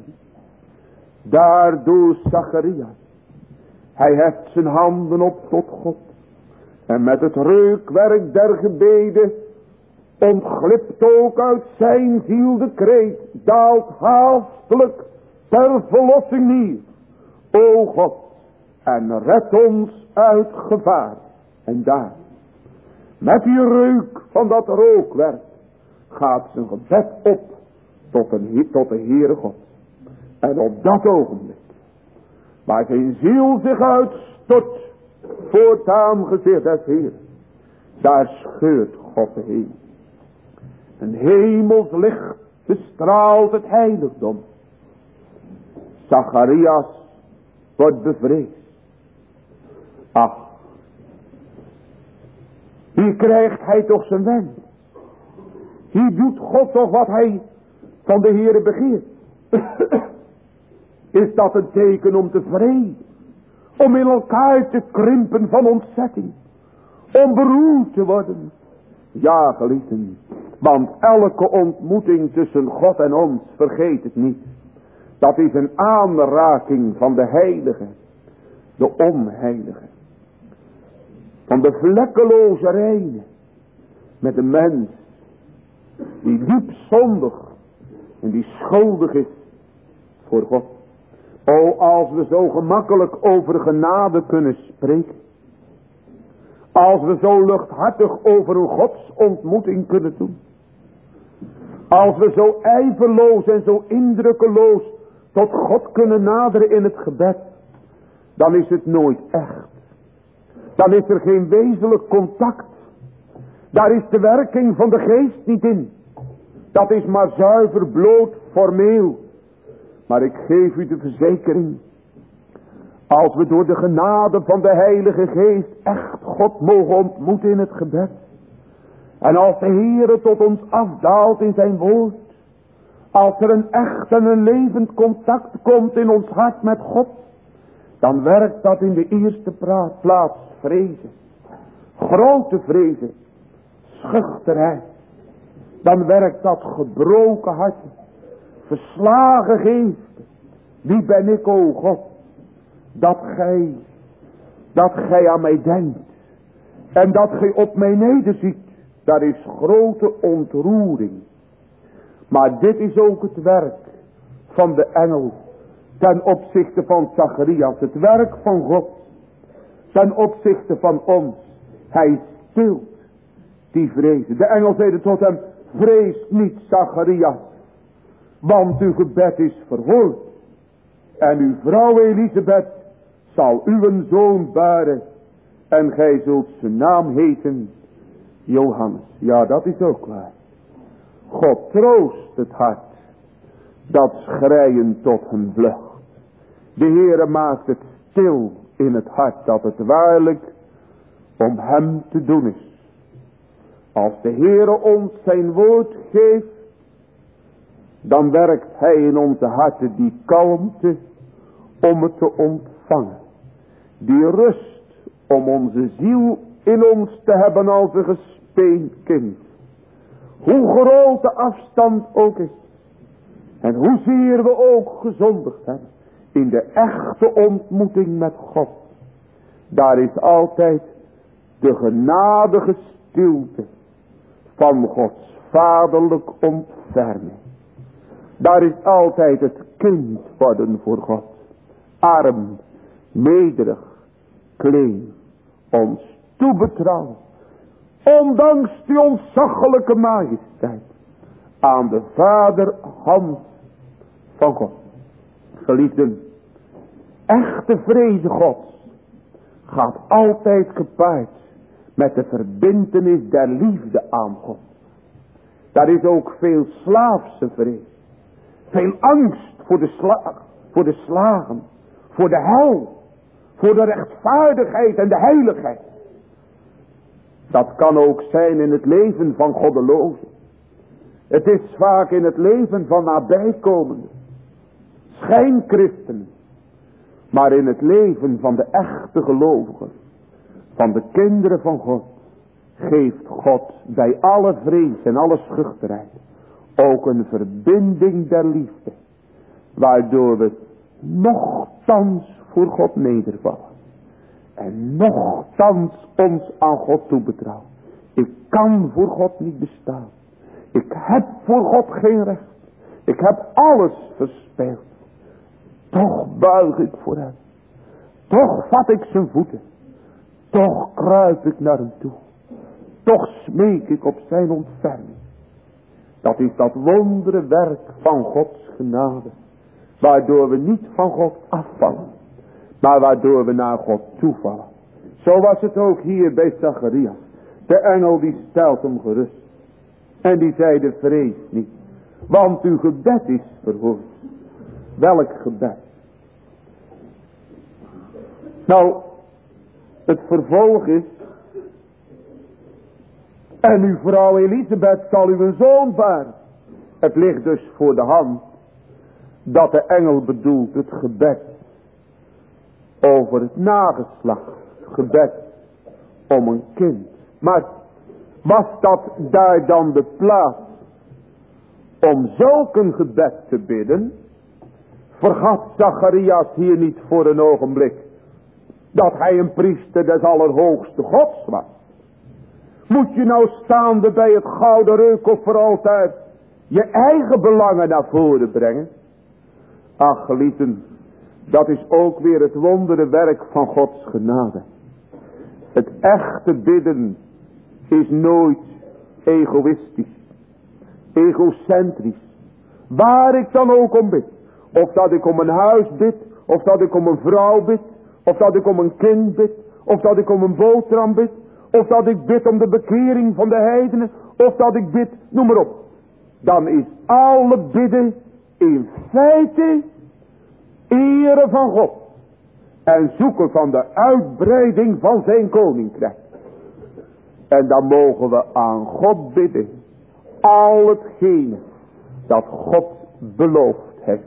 Daardoor Zacharias. Hij heft zijn handen op tot God. En met het reukwerk der gebeden ontglipt ook uit zijn ziel de kreet. Daalt haastelijk ter verlossing neer. O God, en red ons uit gevaar. En daar. Met die reuk van dat rookwerk gaat zijn gebed op tot, een, tot de Heere God. En op dat ogenblik, waar zijn ziel zich uitstort voor het aangezicht des Heeren, daar scheurt God de hemel. Een hemels licht bestraalt het heiligdom. Zacharias wordt bevreesd. Ach. Hier krijgt hij toch zijn wens. Hier doet God toch wat hij van de Heere begeert. Is dat een teken om te vreden? Om in elkaar te krimpen van ontzetting? Om beroerd te worden? Ja, geliefden. Want elke ontmoeting tussen God en ons, vergeet het niet. Dat is een aanraking van de heilige, de onheilige. Van de vlekkeloze reine. Met de mens die diep zondig en die schuldig is voor God. O, als we zo gemakkelijk over genade kunnen spreken. Als we zo luchthartig over een godsontmoeting kunnen doen. Als we zo ijverloos en zo indrukkeloos tot God kunnen naderen in het gebed. Dan is het nooit echt. Dan is er geen wezenlijk contact. Daar is de werking van de geest niet in. Dat is maar zuiver bloot formeel. Maar ik geef u de verzekering. Als we door de genade van de Heilige Geest echt God mogen ontmoeten in het gebed. En als de Heere tot ons afdaalt in zijn woord. Als er een echt en een levend contact komt in ons hart met God. Dan werkt dat in de eerste plaats vrezen. Grote vrezen. Schuchterheid. Dan werkt dat gebroken hart. Verslagen geest. Wie ben ik, o God? Dat gij, dat gij aan mij denkt. En dat gij op mij nederziet. Daar is grote ontroering. Maar dit is ook het werk van de engel. Ten opzichte van Zacharias. Het werk van God. Ten opzichte van ons. Hij stilt die vrezen. De engel zeide tot hem. Vrees niet, Zacharias. Want uw gebed is verhoord. En uw vrouw Elisabeth zal uw zoon baren. En gij zult zijn naam heten Johannes. Ja, dat is ook waar. God troost het hart. Dat schreien tot hem vlucht. De Heere maakt het stil in het hart. Dat het waarlijk om hem te doen is. Als de Heere ons zijn woord geeft. Dan werkt hij in onze harten die kalmte om het te ontvangen. Die rust om onze ziel in ons te hebben als een gespeend kind. Hoe groot de afstand ook is. En hoezeer we ook gezondigd hebben. In de echte ontmoeting met God. Daar is altijd de genadige stilte van Gods vaderlijk ontferming. Daar is altijd het kind worden voor God. Arm, nederig, klein, ons toebetrouwen. Ondanks die ontzaglijke majesteit. Aan de vaderhand van God. Geliefden, echte vreze Gods gaat altijd gepaard met de verbintenis der liefde aan God. Daar is ook veel slaafse vrees. Veel angst voor de, sla voor de slagen. Voor de hel. Voor de rechtvaardigheid en de heiligheid. Dat kan ook zijn in het leven van goddelozen. Het is vaak in het leven van nabijkomenden. Schijnchristenen. Maar in het leven van de echte gelovigen. Van de kinderen van God. Geeft God bij alle vrees en alle schuchterheid. Ook een verbinding der liefde. Waardoor we nochtans voor God nedervallen. En nochtans ons aan God toebetrouwen. Ik kan voor God niet bestaan. Ik heb voor God geen recht. Ik heb alles verspeeld. Toch buig ik voor hem. Toch vat ik zijn voeten. Toch kruip ik naar hem toe. Toch smeek ik op zijn ontferming. Dat is dat wondere werk van Gods genade. Waardoor we niet van God afvallen. Maar waardoor we naar God toevallen. Zo was het ook hier bij Zacharias. De engel die stelt hem gerust. En die zeide vrees niet. Want uw gebed is verhoord. Welk gebed? Nou, het vervolg is. En uw vrouw Elisabeth zal u een zoon baren. Het ligt dus voor de hand. Dat de engel bedoelt het gebed. Over het nageslacht. Het gebed om een kind. Maar Was dat daar dan de plaats om zulk een gebed te bidden? Vergat Zacharias hier niet voor een ogenblik dat hij een priester des allerhoogste Gods was? Moet je nou staande bij het gouden reukoffer altijd je eigen belangen naar voren brengen? Ach geliefden, dat is ook weer het wondere werk van Gods genade. Het echte bidden is nooit egoïstisch, egocentrisch. Waar ik dan ook om bid. Of dat ik om een huis bid, of dat ik om een vrouw bid, of dat ik om een kind bid, of dat ik om een boterham bid, of dat ik bid om de bekering van de heidenen, of dat ik bid, noem maar op. Dan is alle bidden in feite ere van God. En zoeken van de uitbreiding van zijn koninkrijk. En dan mogen we aan God bidden. Al hetgene dat God beloofd heeft.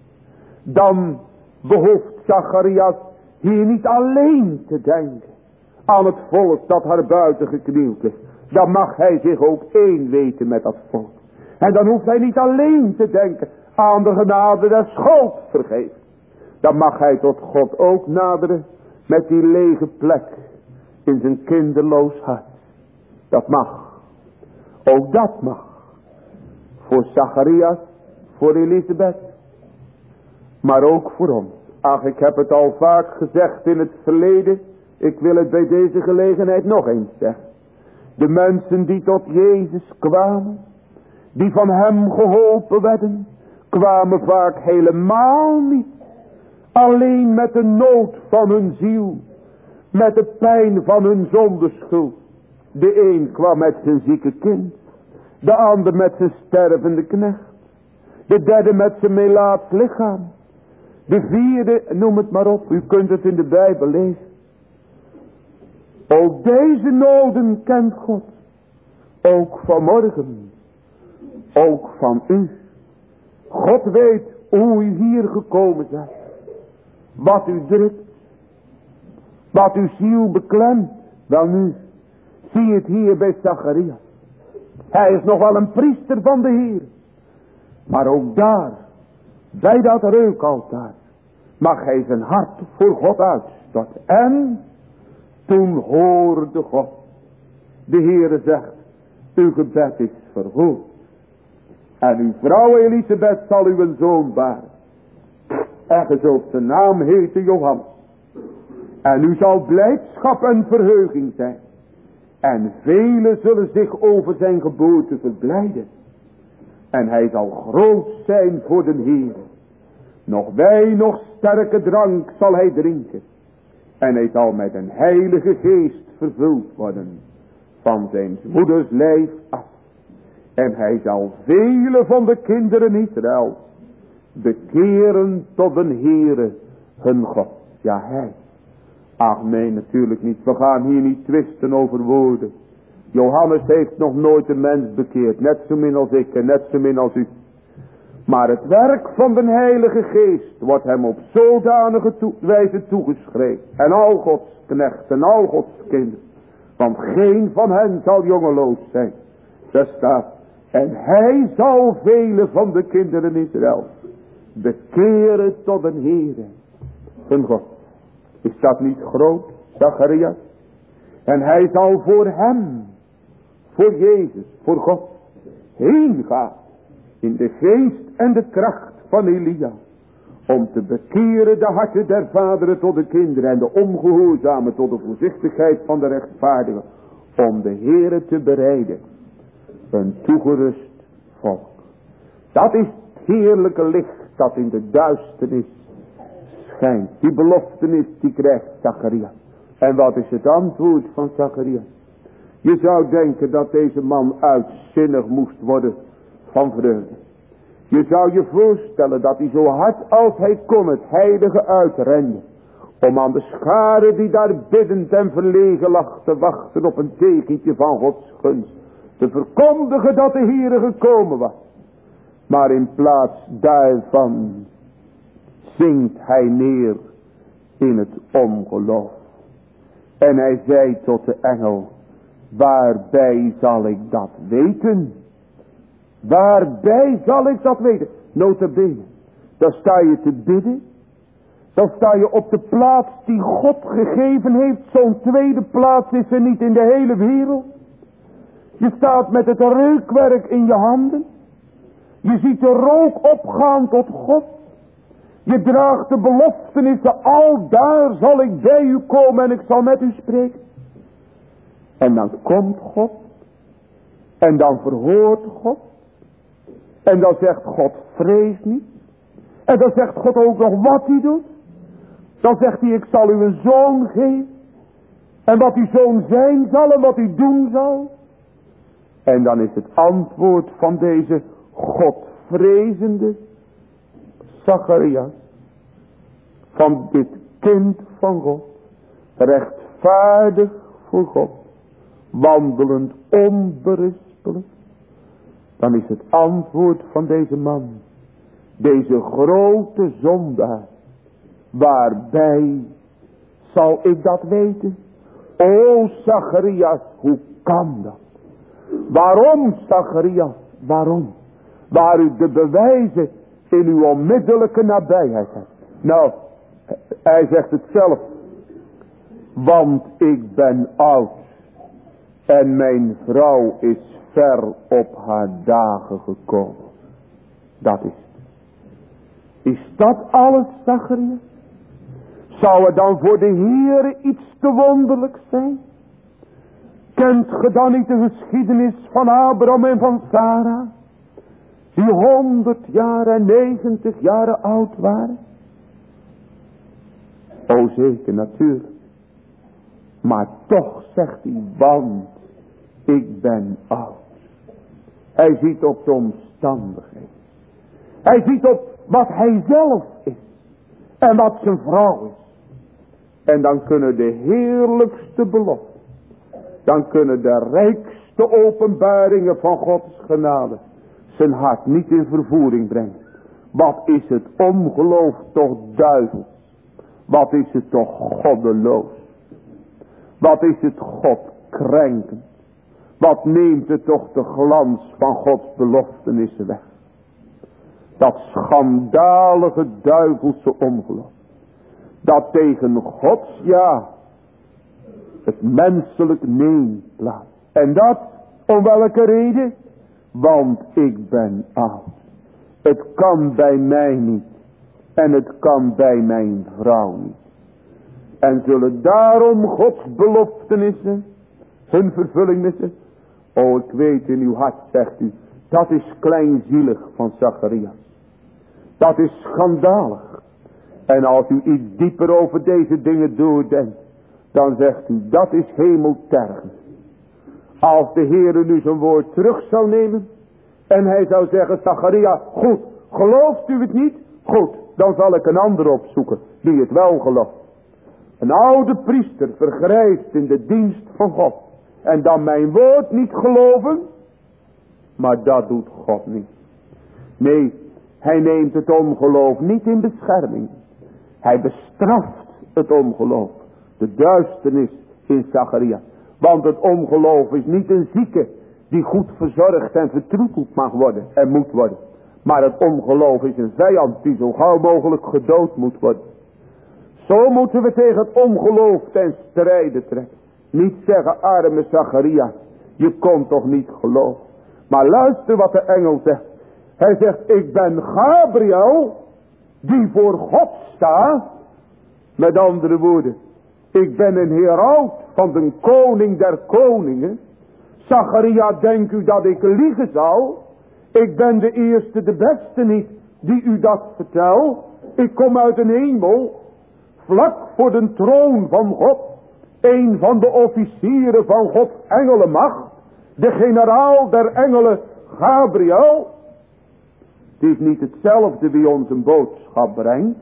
Dan behoeft Zacharias hier niet alleen te denken aan het volk dat haar buiten geknield is. Dan mag hij zich ook één weten met dat volk. En dan hoeft hij niet alleen te denken aan de genade des schuldvergevens. Dan mag hij tot God ook naderen met die lege plek in zijn kinderloos hart. Dat mag. Ook dat mag. Voor Zacharias, voor Elisabeth. Maar ook voor ons. Ach, ik heb het al vaak gezegd in het verleden. Ik wil het bij deze gelegenheid nog eens zeggen. De mensen die tot Jezus kwamen, die van hem geholpen werden, kwamen vaak helemaal niet alleen met de nood van hun ziel, met de pijn van hun zondeschuld. De een kwam met zijn zieke kind, de ander met zijn stervende knecht, de derde met zijn melaats lichaam, de vierde, noem het maar op, u kunt het in de Bijbel lezen. Ook deze noden kent God, ook vanmorgen, ook van u. God weet hoe u hier gekomen bent, wat u drukt, wat uw ziel beklemt. Wel nu, zie het hier bij Zacharias. Hij is nog wel een priester van de Heer. Maar ook daar, bij dat reukaltaar, mag hij zijn hart voor God uitstorten. En toen hoorde God. De Heere zegt, uw gebed is verhoord. En uw vrouw Elisabeth zal u een zoon baren. En ge zult zijn naam heten Johannes. En u zal blijdschap en verheuging zijn. En velen zullen zich over zijn geboorte verblijden. En hij zal groot zijn voor de Heere. Nog wijn, nog sterke drank zal hij drinken. En hij zal met een heilige geest vervuld worden. Van zijn moeders lijf af. En hij zal vele van de kinderen Israël bekeren tot een Heere hun God. Ja, hij. Ach nee, natuurlijk niet. We gaan hier niet twisten over woorden. Johannes heeft nog nooit een mens bekeerd. Net zo min als ik en net zo min als u. Maar het werk van de Heilige Geest wordt hem op zodanige toe- wijze toegeschreven. En al Gods knechten en al Gods kinderen. Want geen van hen zal jongeloos zijn. Daar staat. En hij zal vele van de kinderen Israël bekeren tot een Heere hun God. Is dat niet groot, Zacharias? En hij zal voor hem, voor Jezus, voor God, heen gaan. In de geest en de kracht van Elia. Om te bekeren de harten der vaderen tot de kinderen. En de ongehoorzamen tot de voorzichtigheid van de rechtvaardigen. Om de Heere te bereiden. Een toegerust volk. Dat is het heerlijke licht dat in de duisternis schijnt. Die beloftenis die krijgt Zacharias. En wat is het antwoord van Zacharias? Je zou denken dat deze man uitzinnig moest worden van vreugde. Je zou je voorstellen dat hij zo hard als hij kon het heilige uitrende. Om aan de schare die daar biddend en verlegen lag te wachten op een tekentje van Gods gunst. Te verkondigen dat de Heere gekomen was. Maar in plaats daarvan zinkt hij neer in het ongeloof. En hij zei tot de engel. Waarbij zal ik dat weten? Waarbij zal ik dat weten? Nota bene. Dan sta je te bidden. Dan sta je op de plaats die God gegeven heeft. Zo'n tweede plaats is er niet in de hele wereld. Je staat met het reukwerk in je handen. Je ziet de rook opgaan tot God. Je draagt de beloftenissen. Al daar zal ik bij u komen en ik zal met u spreken. En dan komt God. En dan verhoort God. En dan zegt God, vrees niet. En dan zegt God ook nog wat hij doet. Dan zegt hij, ik zal u een zoon geven. En wat die zoon zijn zal en wat hij doen zal. En dan is het antwoord van deze Godvrezende Zacharias. Van dit kind van God. Rechtvaardig voor God. Wandelend onberispelijk. Dan is het antwoord van deze man. Deze grote zondaar. Waarbij zal ik dat weten? O Zacharias, hoe kan dat? Waarom Zacharias? Waarom? Waar u de bewijzen in uw onmiddellijke nabijheid hebt. Nou, hij zegt het zelf. Want ik ben oud. En mijn vrouw is ver op haar dagen gekomen. Dat is het. Is dat alles, Zacharias? Zou er dan voor de Heere iets te wonderlijk zijn? Kent ge dan niet de geschiedenis van Abraham en van Sarah? Die honderd jaar en negentig jaren oud waren? O zeker, natuurlijk. Maar toch zegt hij, want ik ben oud. Hij ziet op de omstandigheden. Hij ziet op wat hij zelf is. En wat zijn vrouw is. En dan kunnen de heerlijkste beloften. Dan kunnen de rijkste openbaringen van Gods genade. Zijn hart niet in vervoering brengen. Wat is het ongeloof toch duivels. Wat is het toch goddeloos. Wat is het God krenkend. Wat neemt het toch de glans van Gods beloftenissen weg. Dat schandalige duivelse ongeloof. Dat tegen Gods ja. Het menselijk nee plaatst. En dat om welke reden? Want ik ben oud. Het kan bij mij niet. En het kan bij mijn vrouw niet. En zullen daarom Gods beloftenissen hun vervulling missen? O, ik weet in uw hart, zegt u, dat is kleinzielig van Zacharias. Dat is schandalig. En als u iets dieper over deze dingen doordenkt, dan zegt u, dat is hemeltergend. Als de Heere nu zijn woord terug zou nemen, en hij zou zeggen, Zacharias, goed, gelooft u het niet? Goed, dan zal ik een ander opzoeken, die het wel gelooft. Een oude priester, vergrijsd in de dienst van God. En dan mijn woord niet geloven? Maar dat doet God niet. Nee, hij neemt het ongeloof niet in bescherming. Hij bestraft het ongeloof. De duisternis in Zacharias. Want het ongeloof is niet een zieke die goed verzorgd en vertroeteld mag worden en moet worden. Maar het ongeloof is een vijand die zo gauw mogelijk gedood moet worden. Zo moeten we tegen het ongeloof ten strijde trekken. Niet zeggen, arme Zacharias, je kon toch niet geloven. Maar luister wat de engel zegt. Hij zegt, ik ben Gabriel, die voor God staat. Met andere woorden, ik ben een heraut van de koning der koningen. Zacharia, denkt u dat ik liegen zal? Ik ben de eerste, de beste niet, die u dat vertel. Ik kom uit een hemel, vlak voor de troon van God. Een van de officieren van Gods engelenmacht. De generaal der engelen, Gabriel. Het is niet hetzelfde wie ons een boodschap brengt.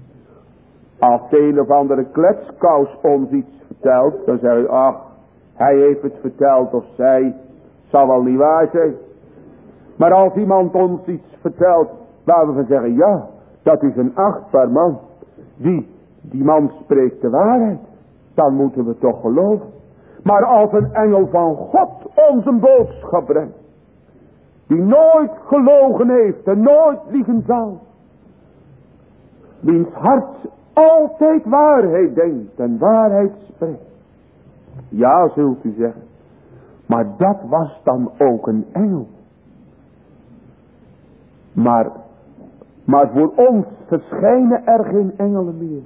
Als de een of andere kletskous ons iets vertelt, dan zeg je, ach, hij heeft het verteld of zij, zal wel niet waar zijn. Maar als iemand ons iets vertelt, waar we van zeggen, ja, dat is een achtbaar man. Die, die man spreekt de waarheid. Dan moeten we toch geloven. Maar als een engel van God ons een boodschap brengt. Die nooit gelogen heeft en nooit liegen zal. Wiens hart altijd waarheid denkt en waarheid spreekt. Ja, zult u zeggen. Maar dat was dan ook een engel. Maar, maar voor ons verschijnen er geen engelen meer.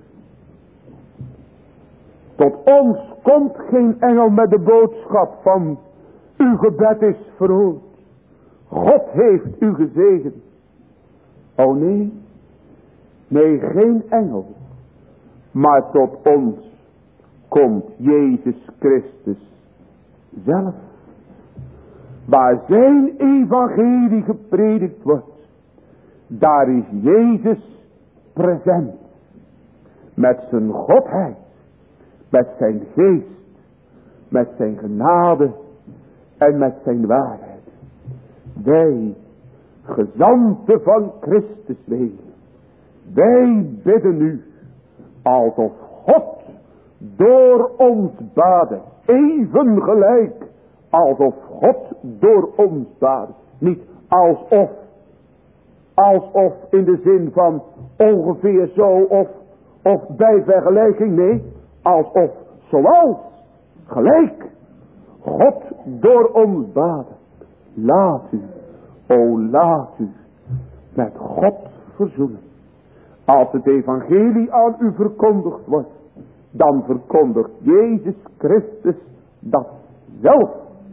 Tot ons komt geen engel met de boodschap van uw gebed is verhoord. God heeft u gezegend. Oh nee, nee geen engel. Maar tot ons komt Jezus Christus zelf. Waar zijn evangelie gepredikt wordt. Daar is Jezus present. Met zijn godheid. Met zijn geest. Met zijn genade. En met zijn waarheid. Wij, gezanten van Christus wegen. Wij bidden u. Alsof God door ons baden. Even gelijk. Alsof God door ons baden. Niet alsof. Alsof in de zin van ongeveer zo of, of bij vergelijking. Nee, alsof zoals gelijk God door ons baden. Laat u, o laat u met God verzoenen. Als het evangelie aan u verkondigd wordt, dan verkondigt Jezus Christus dat zelf.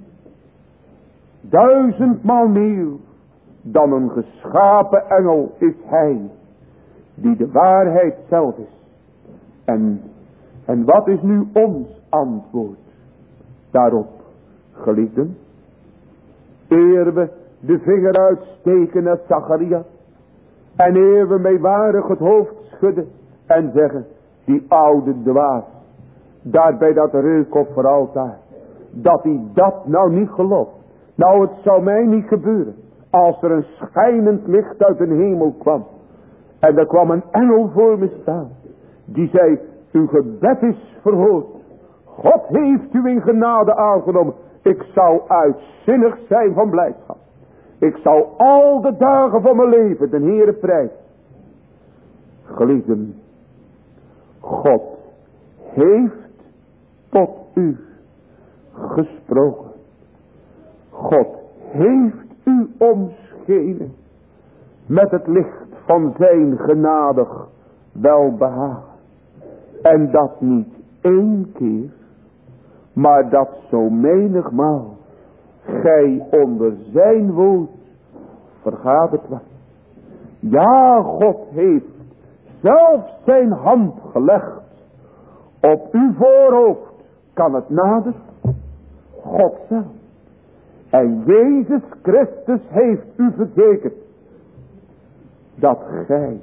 Duizendmaal meer dan een geschapen engel is hij, die de waarheid zelf is. En, en wat is nu ons antwoord daarop, geliefden? Eer we de vinger uitsteken naar Zacharia. En eer we meewarig het hoofd schudden en zeggen, die oude dwaas, daar bij dat reukofferaltaar, dat hij dat nou niet gelooft. Nou, het zou mij niet gebeuren, als er een schijnend licht uit de hemel kwam. En er kwam een engel voor me staan, die zei, uw gebed is verhoord. God heeft u in genade aangenomen. Ik zou uitzinnig zijn van blijdschap. Ik zou al de dagen van mijn leven de Heere prijzen. Geliefden, God heeft tot u gesproken. God heeft u omschenen met het licht van zijn genadig welbehagen. En dat niet één keer, maar dat zo menigmaal gij onder zijn woord vergaderd was. Ja, God heeft zelf zijn hand gelegd op uw voorhoofd. Kan het nader? God zelf. En Jezus Christus heeft u verzekerd dat gij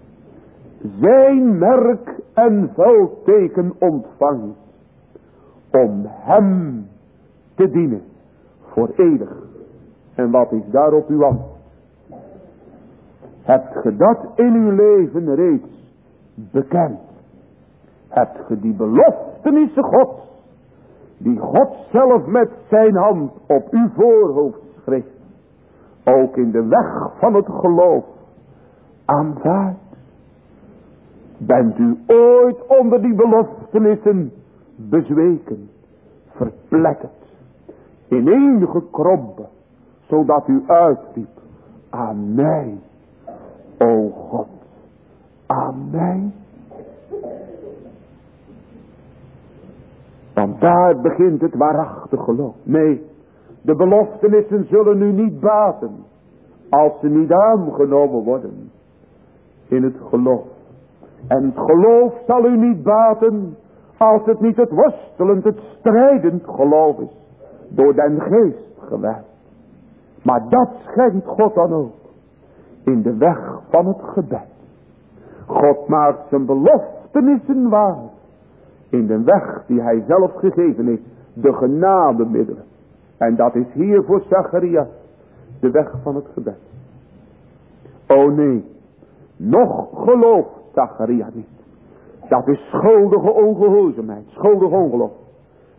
zijn merk en vuilteken ontvangt om hem te dienen voor eeuwig. En wat is daarop uw antwoord? Hebt ge dat in uw leven reeds bekend? Hebt ge die beloftenissen Gods, die God zelf met zijn hand op uw voorhoofd schreef, ook in de weg van het geloof aanvaard? Bent u ooit onder die beloftenissen bezweken, verpletterd, ineengekrompen, zodat u uitriep, aan mij, o God, aan mij? Want daar begint het waarachtig geloof. Nee, de beloftenissen zullen u niet baten, als ze niet aangenomen worden in het geloof. En het geloof zal u niet baten, als het niet het worstelend, het strijdend geloof is, door den geest gewerkt. Maar dat schenkt God dan ook, in de weg van het gebed. God maakt zijn beloftenissen waar, in de weg die hij zelf gegeven heeft, de genademiddelen. En dat is hier voor Zacharia, de weg van het gebed. O nee, nog gelooft Zacharia niet. Dat is schuldige ongehoorzaamheid, schuldig ongeloof.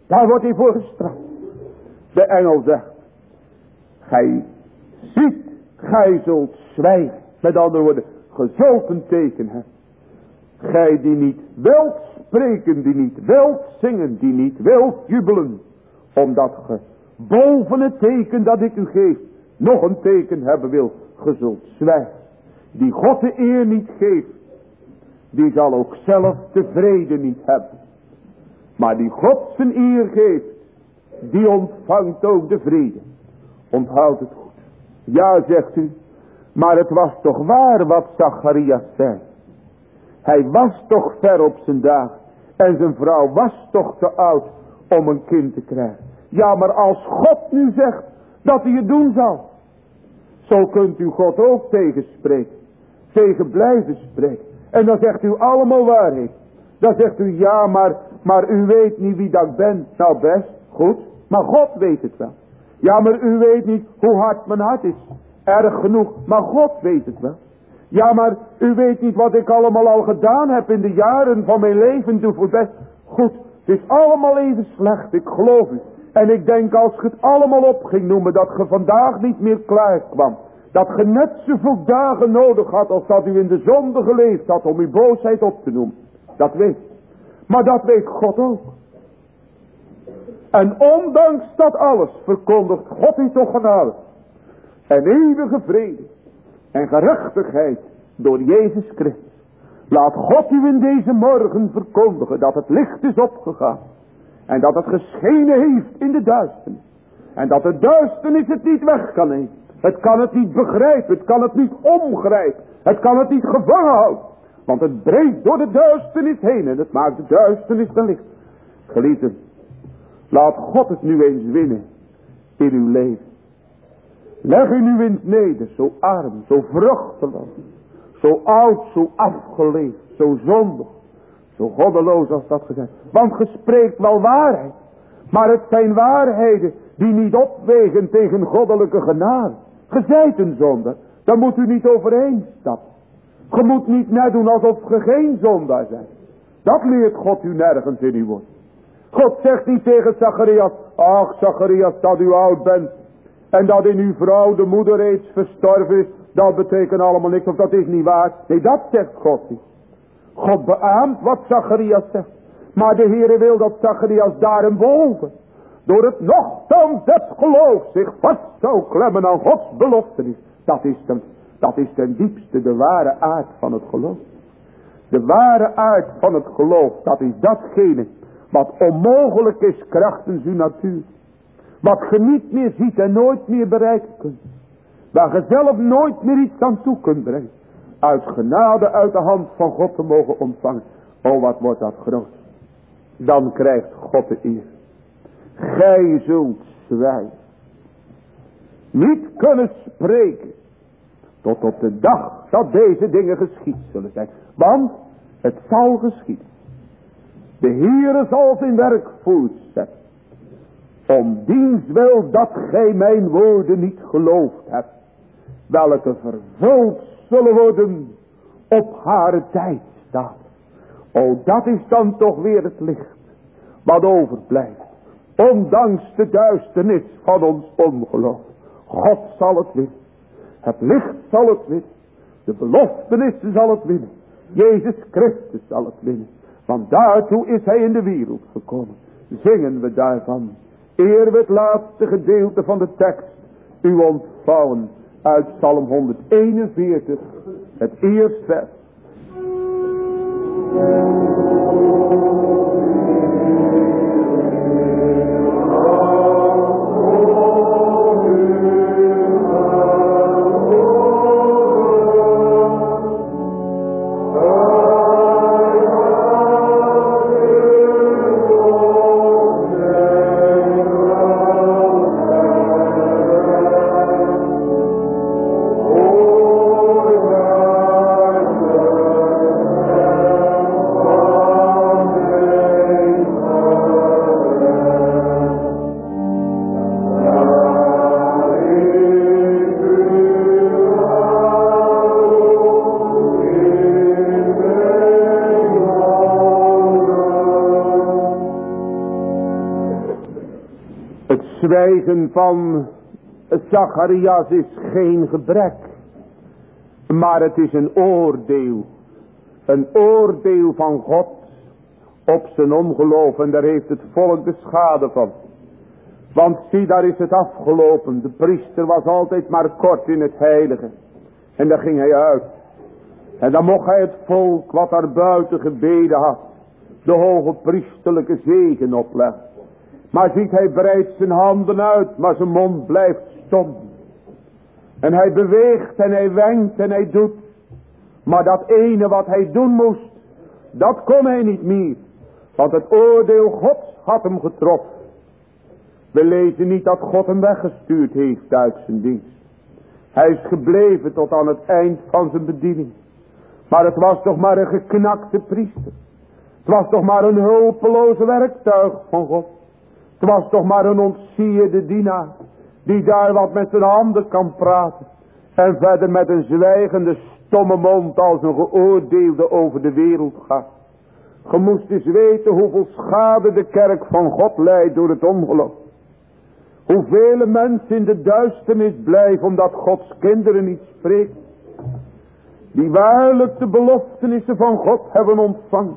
Daar wordt hij voor gestraft. De engel zegt, gij ziet, gij zult zwijgen. Met andere woorden, ge zult een teken hebben. Gij die niet wilt spreken, die niet wilt zingen, die niet wilt jubelen. Omdat ge boven het teken dat ik u geef, nog een teken hebben wil. Ge zult zwijgen. Die God de eer niet geeft, die zal ook zelf tevreden niet hebben. Maar die God zijn eer geeft, die ontvangt ook de vrede. Onthoud het goed. Ja, zegt u, maar het was toch waar wat Zacharias zei. Hij was toch ver op zijn dagen. En zijn vrouw was toch te oud om een kind te krijgen. Ja, maar als God nu zegt dat hij het doen zal. Zo kunt u God ook tegenspreken. Tegen blijven spreken. En dan zegt u allemaal waarheid. Dan zegt u ja, maar, maar u weet niet wie dat ben. Nou best, goed. Maar God weet het wel. Ja, maar u weet niet hoe hard mijn hart is. Erg genoeg, maar God weet het wel. Ja, maar u weet niet wat ik allemaal al gedaan heb in de jaren van mijn leven toe voor best. Goed, het is allemaal even slecht, ik geloof u. En ik denk als je het allemaal op ging noemen, dat je vandaag niet meer klaar kwam. Dat je net zoveel dagen nodig had als dat u in de zonde geleefd had om uw boosheid op te noemen. Dat weet u. Maar dat weet God ook. En ondanks dat alles verkondigt God u toch genade. En eeuwige vrede. En gerechtigheid door Jezus Christus. Laat God u in deze morgen verkondigen dat het licht is opgegaan. En dat het geschenen heeft in de duisternis. En dat de duisternis het niet weg kan nemen. Het kan het niet begrijpen. Het kan het niet omgrijpen. Het kan het niet gevangen houden. Want het breekt door de duisternis heen. En het maakt de duisternis dan licht. Geliefden, laat God het nu eens winnen in uw leven. Leg u nu eens neder, zo arm, zo vruchteloos, zo oud, zo afgeleefd, zo zondig, zo goddeloos als dat gezegd. Want ge spreekt wel waarheid, maar het zijn waarheden die niet opwegen tegen goddelijke genade. Ge zijt een zondaar, daar moet u niet overheen stappen. Ge moet niet net doen alsof ge geen zondaar bent. Dat leert God u nergens in uw woord. God zegt niet tegen Zacharias, ach Zacharias dat u oud bent. En dat in uw vrouw de moeder reeds verstorven is. Dat betekent allemaal niks of dat is niet waar. Nee, dat zegt God niet. God beaamt wat Zacharias zegt. Maar de Heere wil dat Zacharias daarboven door het nochtans het geloof zich vast zou klemmen aan Gods beloftenis. Dat is, ten, dat is ten diepste de ware aard van het geloof. De ware aard van het geloof, dat is datgene wat onmogelijk is krachtens uw natuur. Wat je niet meer ziet en nooit meer bereiken kunt. Waar je zelf nooit meer iets aan toe kunt brengen. Uit genade uit de hand van God te mogen ontvangen. Oh, wat wordt dat groot. Dan krijgt God de eer. Gij zult zwijgen. Niet kunnen spreken. Tot op de dag dat deze dingen geschied zullen zijn. Want het zal geschieden. De Heere zal zijn werk voortzetten. Om diens wil dat gij mijn woorden niet geloofd hebt. Welke vervuld zullen worden op haar tijd staat. O, dat is dan toch weer het licht. Wat overblijft. Ondanks de duisternis van ons ongeloof. God zal het winnen. Het licht zal het winnen. De beloftenissen zal het winnen. Jezus Christus zal het winnen. Want daartoe is hij in de wereld gekomen. Zingen we daarvan. Eer we het laatste gedeelte van de tekst u ontvouwen uit Psalm honderdeenenveertig, het eerste vers. Het zwijgen van Zacharias is geen gebrek, maar het is een oordeel. Een oordeel van God op zijn ongeloof, en daar heeft het volk de schade van. Want zie, daar is het afgelopen. De priester was altijd maar kort in het heilige. En daar ging hij uit. En dan mocht hij het volk wat daar buiten gebeden had, de hoge priesterlijke zegen opleggen. Maar ziet, hij breidt zijn handen uit, maar zijn mond blijft stom. En hij beweegt en hij wenkt en hij doet. Maar dat ene wat hij doen moest, dat kon hij niet meer. Want het oordeel Gods had hem getroffen. We lezen niet dat God hem weggestuurd heeft uit zijn dienst. Hij is gebleven tot aan het eind van zijn bediening. Maar het was toch maar een geknakte priester. Het was toch maar een hulpeloze werktuig van God. Het was toch maar een ontsierde dienaar, die daar wat met zijn handen kan praten. En verder met een zwijgende stomme mond als een geoordeelde over de wereld gaat. Je moest eens weten hoeveel schade de kerk van God leidt door het ongeloof. Hoeveel mensen in de duisternis blijven omdat Gods kinderen niet spreken. Die waarlijk de beloftenissen van God hebben ontvangen.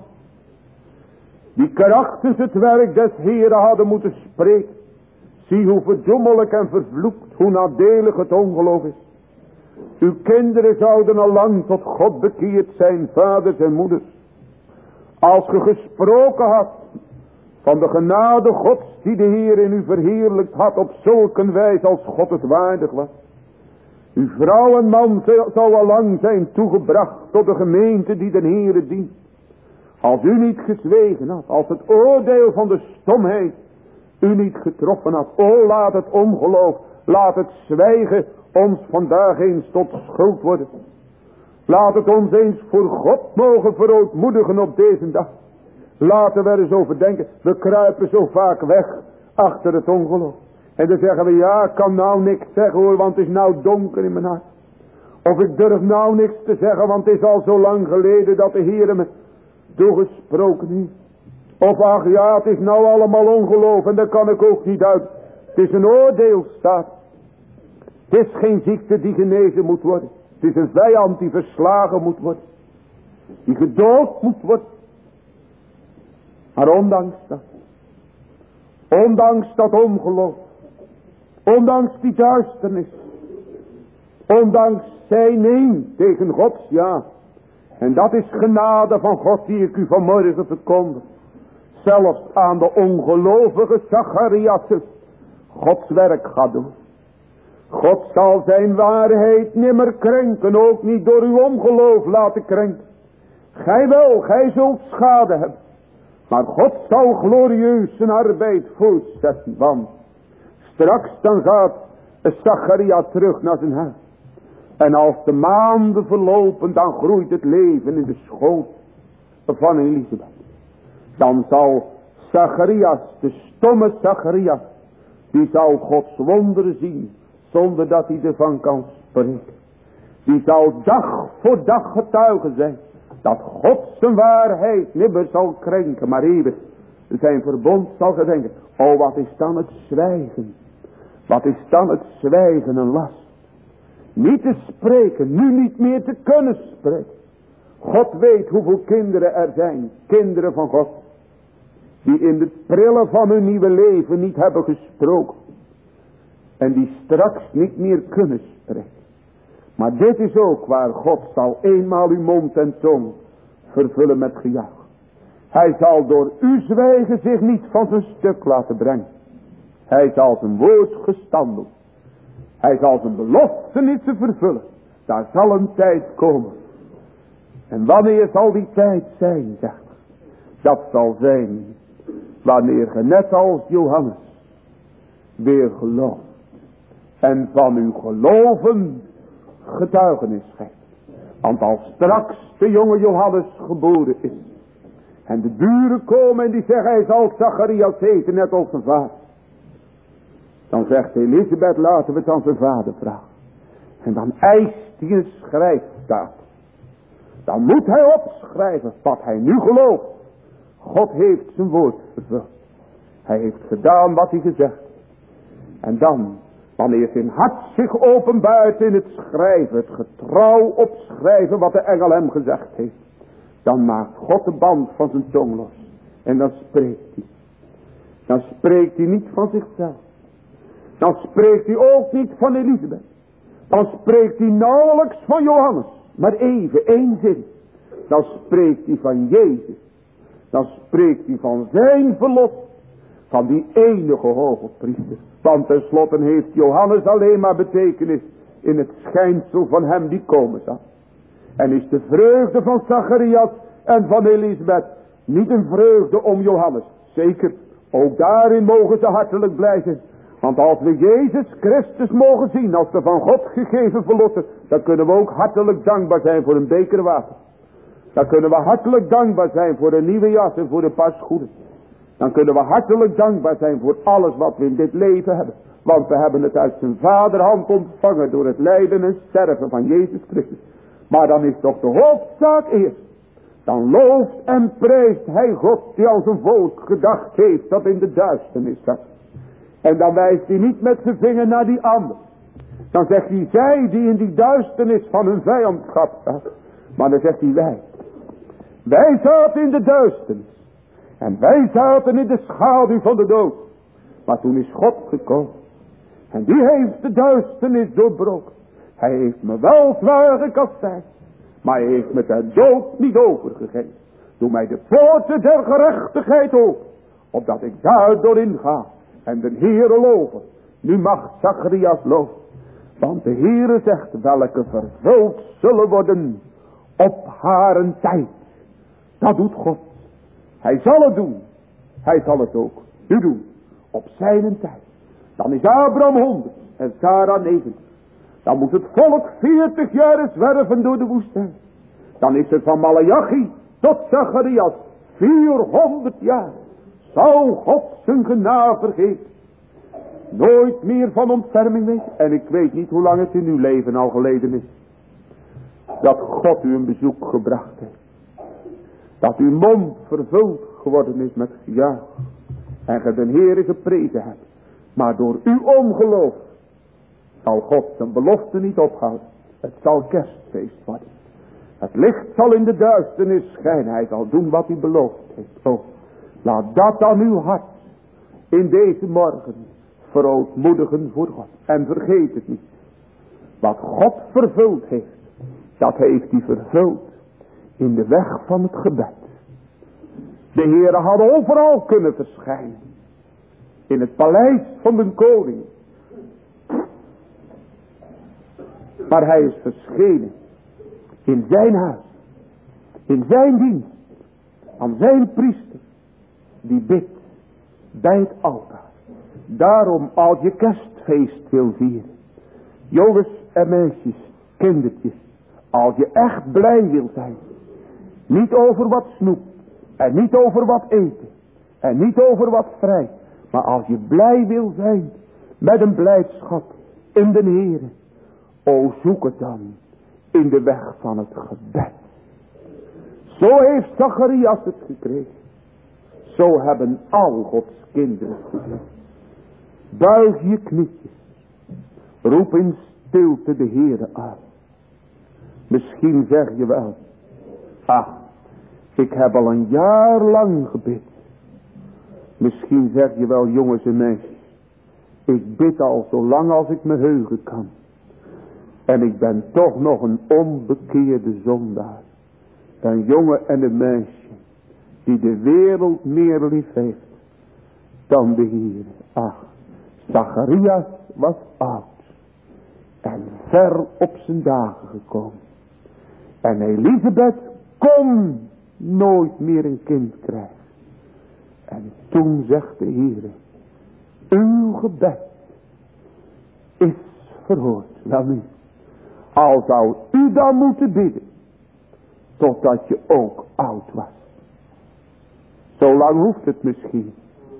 Die krachtens het werk des Heeren hadden moeten spreken. Zie hoe verdommelijk en vervloekt, hoe nadelig het ongeloof is. Uw kinderen zouden al lang tot God bekeerd zijn, vaders en moeders. Als ge gesproken had van de genade Gods die de Heer in u verheerlijkt had op zulke wijze als God het waardig was. Uw vrouw en man zou al lang zijn toegebracht tot de gemeente die de Heere dient. Als u niet gezwegen had, als het oordeel van de stomheid u niet getroffen had. O, laat het ongeloof, laat het zwijgen ons vandaag eens tot schuld worden. Laat het ons eens voor God mogen verootmoedigen op deze dag. Laten we er eens over denken. We kruipen zo vaak weg achter het ongeloof. En dan zeggen we, ja, ik kan nou niks zeggen hoor, want het is nou donker in mijn hart. Of ik durf nou niks te zeggen, want het is al zo lang geleden dat de Heer me toegesproken heeft. Of ach ja, het is nou allemaal ongeloof en daar kan ik ook niet uit. Het is een oordeel, staat. Het is geen ziekte die genezen moet worden. Het is een vijand die verslagen moet worden. Die gedood moet worden. Maar ondanks dat. Ondanks dat ongeloof. Ondanks die duisternis. Ondanks zijn nee tegen Gods ja. En dat is genade van God die ik u vanmorgen verkondig. Zelfs aan de ongelovige Zacharias Gods werk gaat doen. God zal zijn waarheid nimmer krenken, ook niet door uw ongeloof laten krenken. Gij wel, gij zult schade hebben. Maar God zal glorieus zijn arbeid voortzetten, want straks dan gaat Zacharias terug naar zijn huis. En als de maanden verlopen, dan groeit het leven in de schoot van Elisabeth. Dan zal Zacharias, de stomme Zacharias, die zal Gods wonderen zien, zonder dat hij ervan kan spreken. Die zal dag voor dag getuige zijn, dat God zijn waarheid nimmer zal krenken, maar eeuwig zijn verbond zal gedenken. Oh, wat is dan het zwijgen? Wat is dan het zwijgen een last? Niet te spreken, nu niet meer te kunnen spreken. God weet hoeveel kinderen er zijn, kinderen van God, die in de prille van hun nieuwe leven niet hebben gesproken. En die straks niet meer kunnen spreken. Maar dit is ook waar God zal eenmaal uw mond en tong vervullen met gejuich. Hij zal door uw zwijgen zich niet van zijn stuk laten brengen. Hij zal zijn woord gestand doen. Hij zal zijn belofte niet te vervullen. Daar zal een tijd komen. En wanneer zal die tijd zijn, zegt hij? Dat zal zijn wanneer ge net als Johannes weer gelooft. En van uw geloven getuigenis geeft. Want als straks de jonge Johannes geboren is. En de buren komen en die zeggen hij zal Zacharias heten net als zijn vader. Dan zegt Elisabeth laten we het aan zijn vader vragen. En dan eist hij een schrijfstaat. Dan moet hij opschrijven wat hij nu gelooft. God heeft zijn woord vervuld. Hij heeft gedaan wat hij gezegd. En dan, wanneer zijn hart zich openbaart in het schrijven, het getrouw opschrijven wat de engel hem gezegd heeft, dan maakt God de band van zijn tong los. En dan spreekt hij. Dan spreekt hij niet van zichzelf. Dan spreekt hij ook niet van Elisabeth. Dan spreekt hij nauwelijks van Johannes. Maar even, één zin. Dan spreekt hij van Jezus. Dan spreekt hij van zijn verlof. Van die enige hoge priester. Want tenslotte heeft Johannes alleen maar betekenis in het schijnsel van hem die komen zal. En is de vreugde van Zacharias en van Elisabeth niet een vreugde om Johannes. Zeker, ook daarin mogen ze hartelijk blij zijn. Want als we Jezus Christus mogen zien als de van God gegeven verlosser, dan kunnen we ook hartelijk dankbaar zijn voor een beker water. Dan kunnen we hartelijk dankbaar zijn voor een nieuwe jas en voor een paar schoenen. Dan kunnen we hartelijk dankbaar zijn voor alles wat we in dit leven hebben. Want we hebben het uit zijn vaderhand ontvangen door het lijden en sterven van Jezus Christus. Maar dan is toch de hoofdzaak eerst. Dan looft en prijst hij God die als een volk gedacht heeft dat in de duisternis zat. En dan wijst hij niet met zijn vinger naar die ander. Dan zegt hij zij die in die duisternis van hun vijandschap zaten. Maar dan zegt hij wij. Wij zaten in de duisternis. En wij zaten in de schaduw van de dood. Maar toen is God gekomen. En die heeft de duisternis doorbroken. Hij heeft me wel zwaar gekastijd. Maar hij heeft me ter dood niet overgegeven. Doe mij de poorten der gerechtigheid open. Opdat ik daar doorheen ga. En de Heere loven. Nu mag Zacharias loven. Want de Heere zegt welke vervuld zullen worden op haren tijd. Dat doet God. Hij zal het doen. Hij zal het ook nu doen. Op zijn tijd. Dan is Abraham honderd en Sarah negentig. Dan moet het volk veertig jaar zwerven door de woestijn. Dan is het van Maleachi tot Zacharias vierhonderd jaar. Zou God zijn genade vergeten. Nooit meer van ontferming weten. En ik weet niet hoe lang het in uw leven al geleden is. Dat God u een bezoek gebracht heeft. Dat uw mond vervuld geworden is met ja. En ge de Heere geprezen hebt. Maar door uw ongeloof zal God zijn belofte niet ophouden. Het zal kerstfeest worden. Het licht zal in de duisternis schijnen. Hij zal doen wat hij beloofd heeft. Oh, laat dat dan uw hart in deze morgen verootmoedigen voor God. En vergeet het niet. Wat God vervuld heeft, dat heeft hij vervuld in de weg van het gebed. De Heere had overal kunnen verschijnen. In het paleis van de koning. Maar hij is verschenen in zijn huis. In zijn dienst. Aan zijn priester. Die bidt bij het altaar. Daarom als je kerstfeest wil vieren. Jongens en meisjes. Kindertjes. Als je echt blij wil zijn. Niet over wat snoep. En niet over wat eten. En niet over wat vrij. Maar als je blij wil zijn. Met een blijdschap in de Heere. O zoek het dan. In de weg van het gebed. Zo heeft Zacharias het gekregen. Zo hebben al Gods kinderen het gekregen. Buig je knietjes. Roep in stilte de Heere aan. Misschien zeg je wel. Ach, ik heb al een jaar lang gebid. Misschien zeg je wel, jongens en meisjes. Ik bid al zo lang als ik me heugen kan. En ik ben toch nog een onbekeerde zondaar. Een jongen en een meisje. Die de wereld meer lief heeft. Dan de Heer. Ach, Zacharias was oud. En ver op zijn dagen gekomen. En Elisabeth kon nooit meer een kind krijgen. En toen zegt de Heer. Uw gebed is verhoord. Wel nu. Al zou u dan moeten bidden. Totdat je ook oud was. Zo lang hoeft het misschien.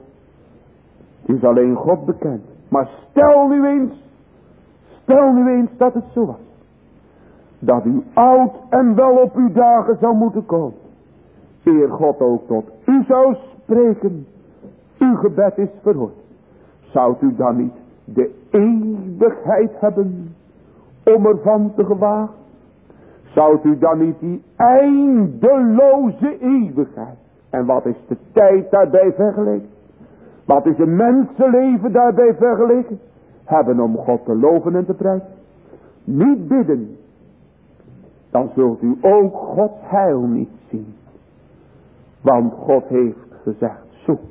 Het is alleen God bekend. Maar stel nu eens. Stel nu eens dat het zo was. Dat u oud en wel op uw dagen zou moeten komen. Eer God ook tot u zou spreken. Uw gebed is verhoord. Zou u dan niet de eeuwigheid hebben om ervan te gewagen? Zou u dan niet die eindeloze eeuwigheid, en wat is de tijd daarbij vergeleken? Wat is een mensenleven daarbij vergeleken? Hebben om God te loven en te prijzen. Niet bidden, dan zult u ook Gods heil niet zien. Want God heeft gezegd, zoekt.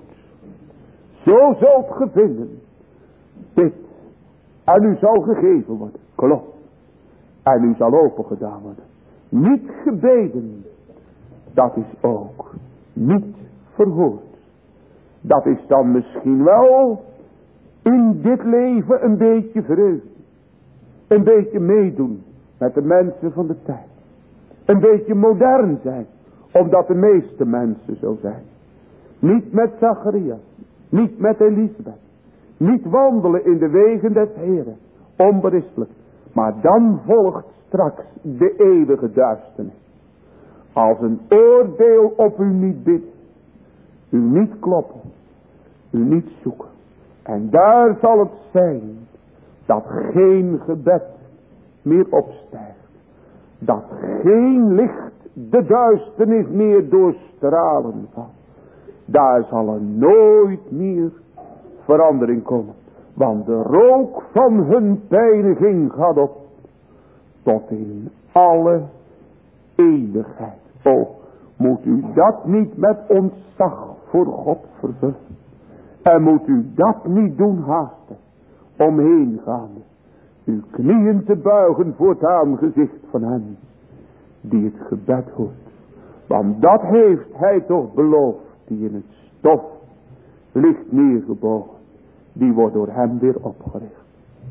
Zo zult ge vinden. Bid, en u zal gegeven worden. Klopt. En u zal opengedaan worden. Niet gebeden, dat is ook niet verhoord. Dat is dan misschien wel in dit leven een beetje vreugde. Een beetje meedoen met de mensen van de tijd. Een beetje modern zijn, omdat de meeste mensen zo zijn. Niet met Zacharias, niet met Elisabeth. Niet wandelen in de wegen des Heren, onberispelijk. Maar dan volgt straks de eeuwige duisternis. Als een oordeel op u niet bidt, u niet kloppen, u niet zoeken. En daar zal het zijn dat geen gebed meer opstijgt. Dat geen licht de duisternis meer doorstralen zal. Daar zal er nooit meer verandering komen. Want de rook van hun pijniging gaat op tot in alle eeuwigheid. O, moet u dat niet met ontzag voor God vervullen. En moet u dat niet doen haasten, omheen gaande, uw knieën te buigen voor het aangezicht van hem, die het gebed hoort. Want dat heeft hij toch beloofd, die in het stof ligt neergebogen, die wordt door hem weer opgericht.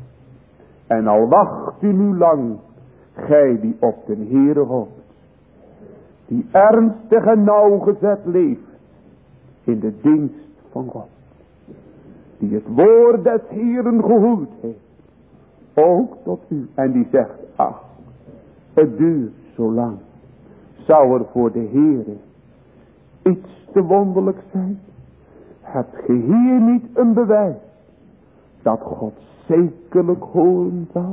En al wacht u nu lang, gij die op den Heere hoopt, die ernstig en nauwgezet leeft in de dienst van God, die het woord des Heeren gehoord heeft, ook tot u, en die zegt, ach, het duurt zo lang, zou er voor de Heere iets te wonderlijk zijn? Hebt ge hier niet een bewijs dat God zekerlijk horen zal?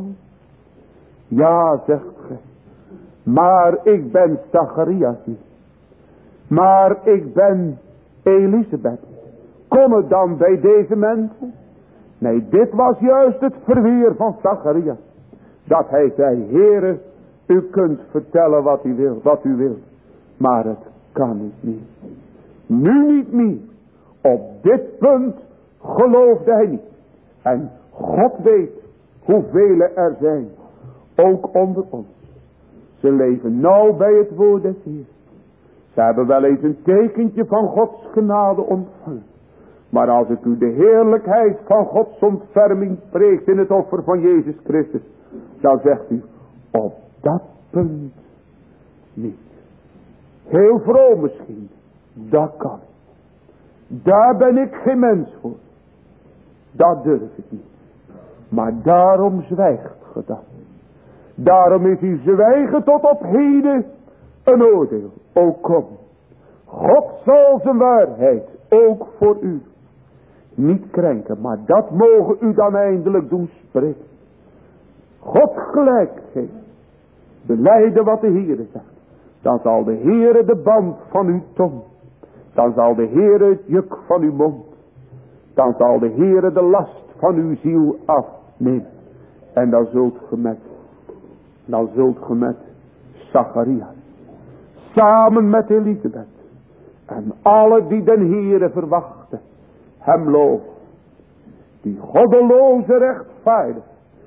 Ja, zegt ge, maar ik ben Zacharias niet, maar ik ben Elisabeth. Kom het dan bij deze mensen? Nee, dit was juist het verweer van Zacharias. Dat hij zei, Heere, u kunt vertellen wat u wilt, wat u wilt. Maar het kan niet meer. Nu niet meer. Op dit punt geloofde hij niet. En God weet hoeveel er zijn. Ook onder ons. Ze leven nauw bij het woord des Heeren. Ze hebben wel eens een tekentje van Gods genade ontvangen. Maar als ik u de heerlijkheid van Gods ontferming preekt in het offer van Jezus Christus, dan zegt u, op dat punt niet. Heel vroom misschien, dat kan. Daar ben ik geen mens voor. Dat durf ik niet. Maar daarom zwijgt ge dan. Daarom is u zwijgen tot op heden een oordeel. O kom, God zal zijn waarheid ook voor u niet krenken, maar dat mogen u dan eindelijk doen spreken. God gelijk geeft. Belijden wat de Heere zegt. Dan zal de Heere de band van uw tong. Dan zal de Heere het juk van uw mond. Dan zal de Heere de last van uw ziel afnemen. En dan zult ge met, dan zult ge met Zacharias, samen met Elisabeth en alle die den Heere verwachten, hem loven. Die goddeloze rechtvaardig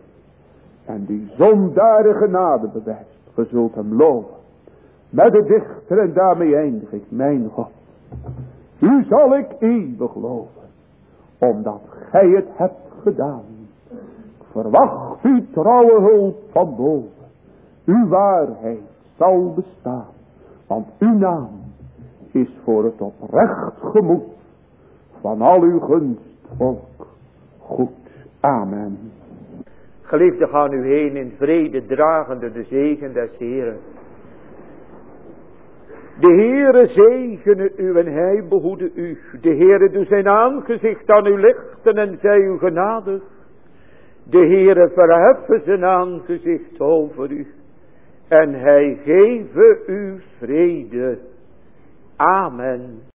en die zondaardige genade bewijst. Ge zult hem loven. Met de dichter, en daarmee eindig ik, mijn God. U zal ik eeuwig loven, omdat gij het hebt gedaan. Verwacht uw trouwe hulp van boven. Uw waarheid zal bestaan, want uw naam is voor het oprecht gemoed van al uw gunstvolk goed. Amen. Geliefden, gaan u heen in vrede, dragende de zegen des Heeren. De Heere zegene u en hij behoede u. De Heere doet zijn aangezicht aan u lichten en zij u genadig. De Heere verheffen zijn aangezicht over u. En hij geven u vrede. Amen.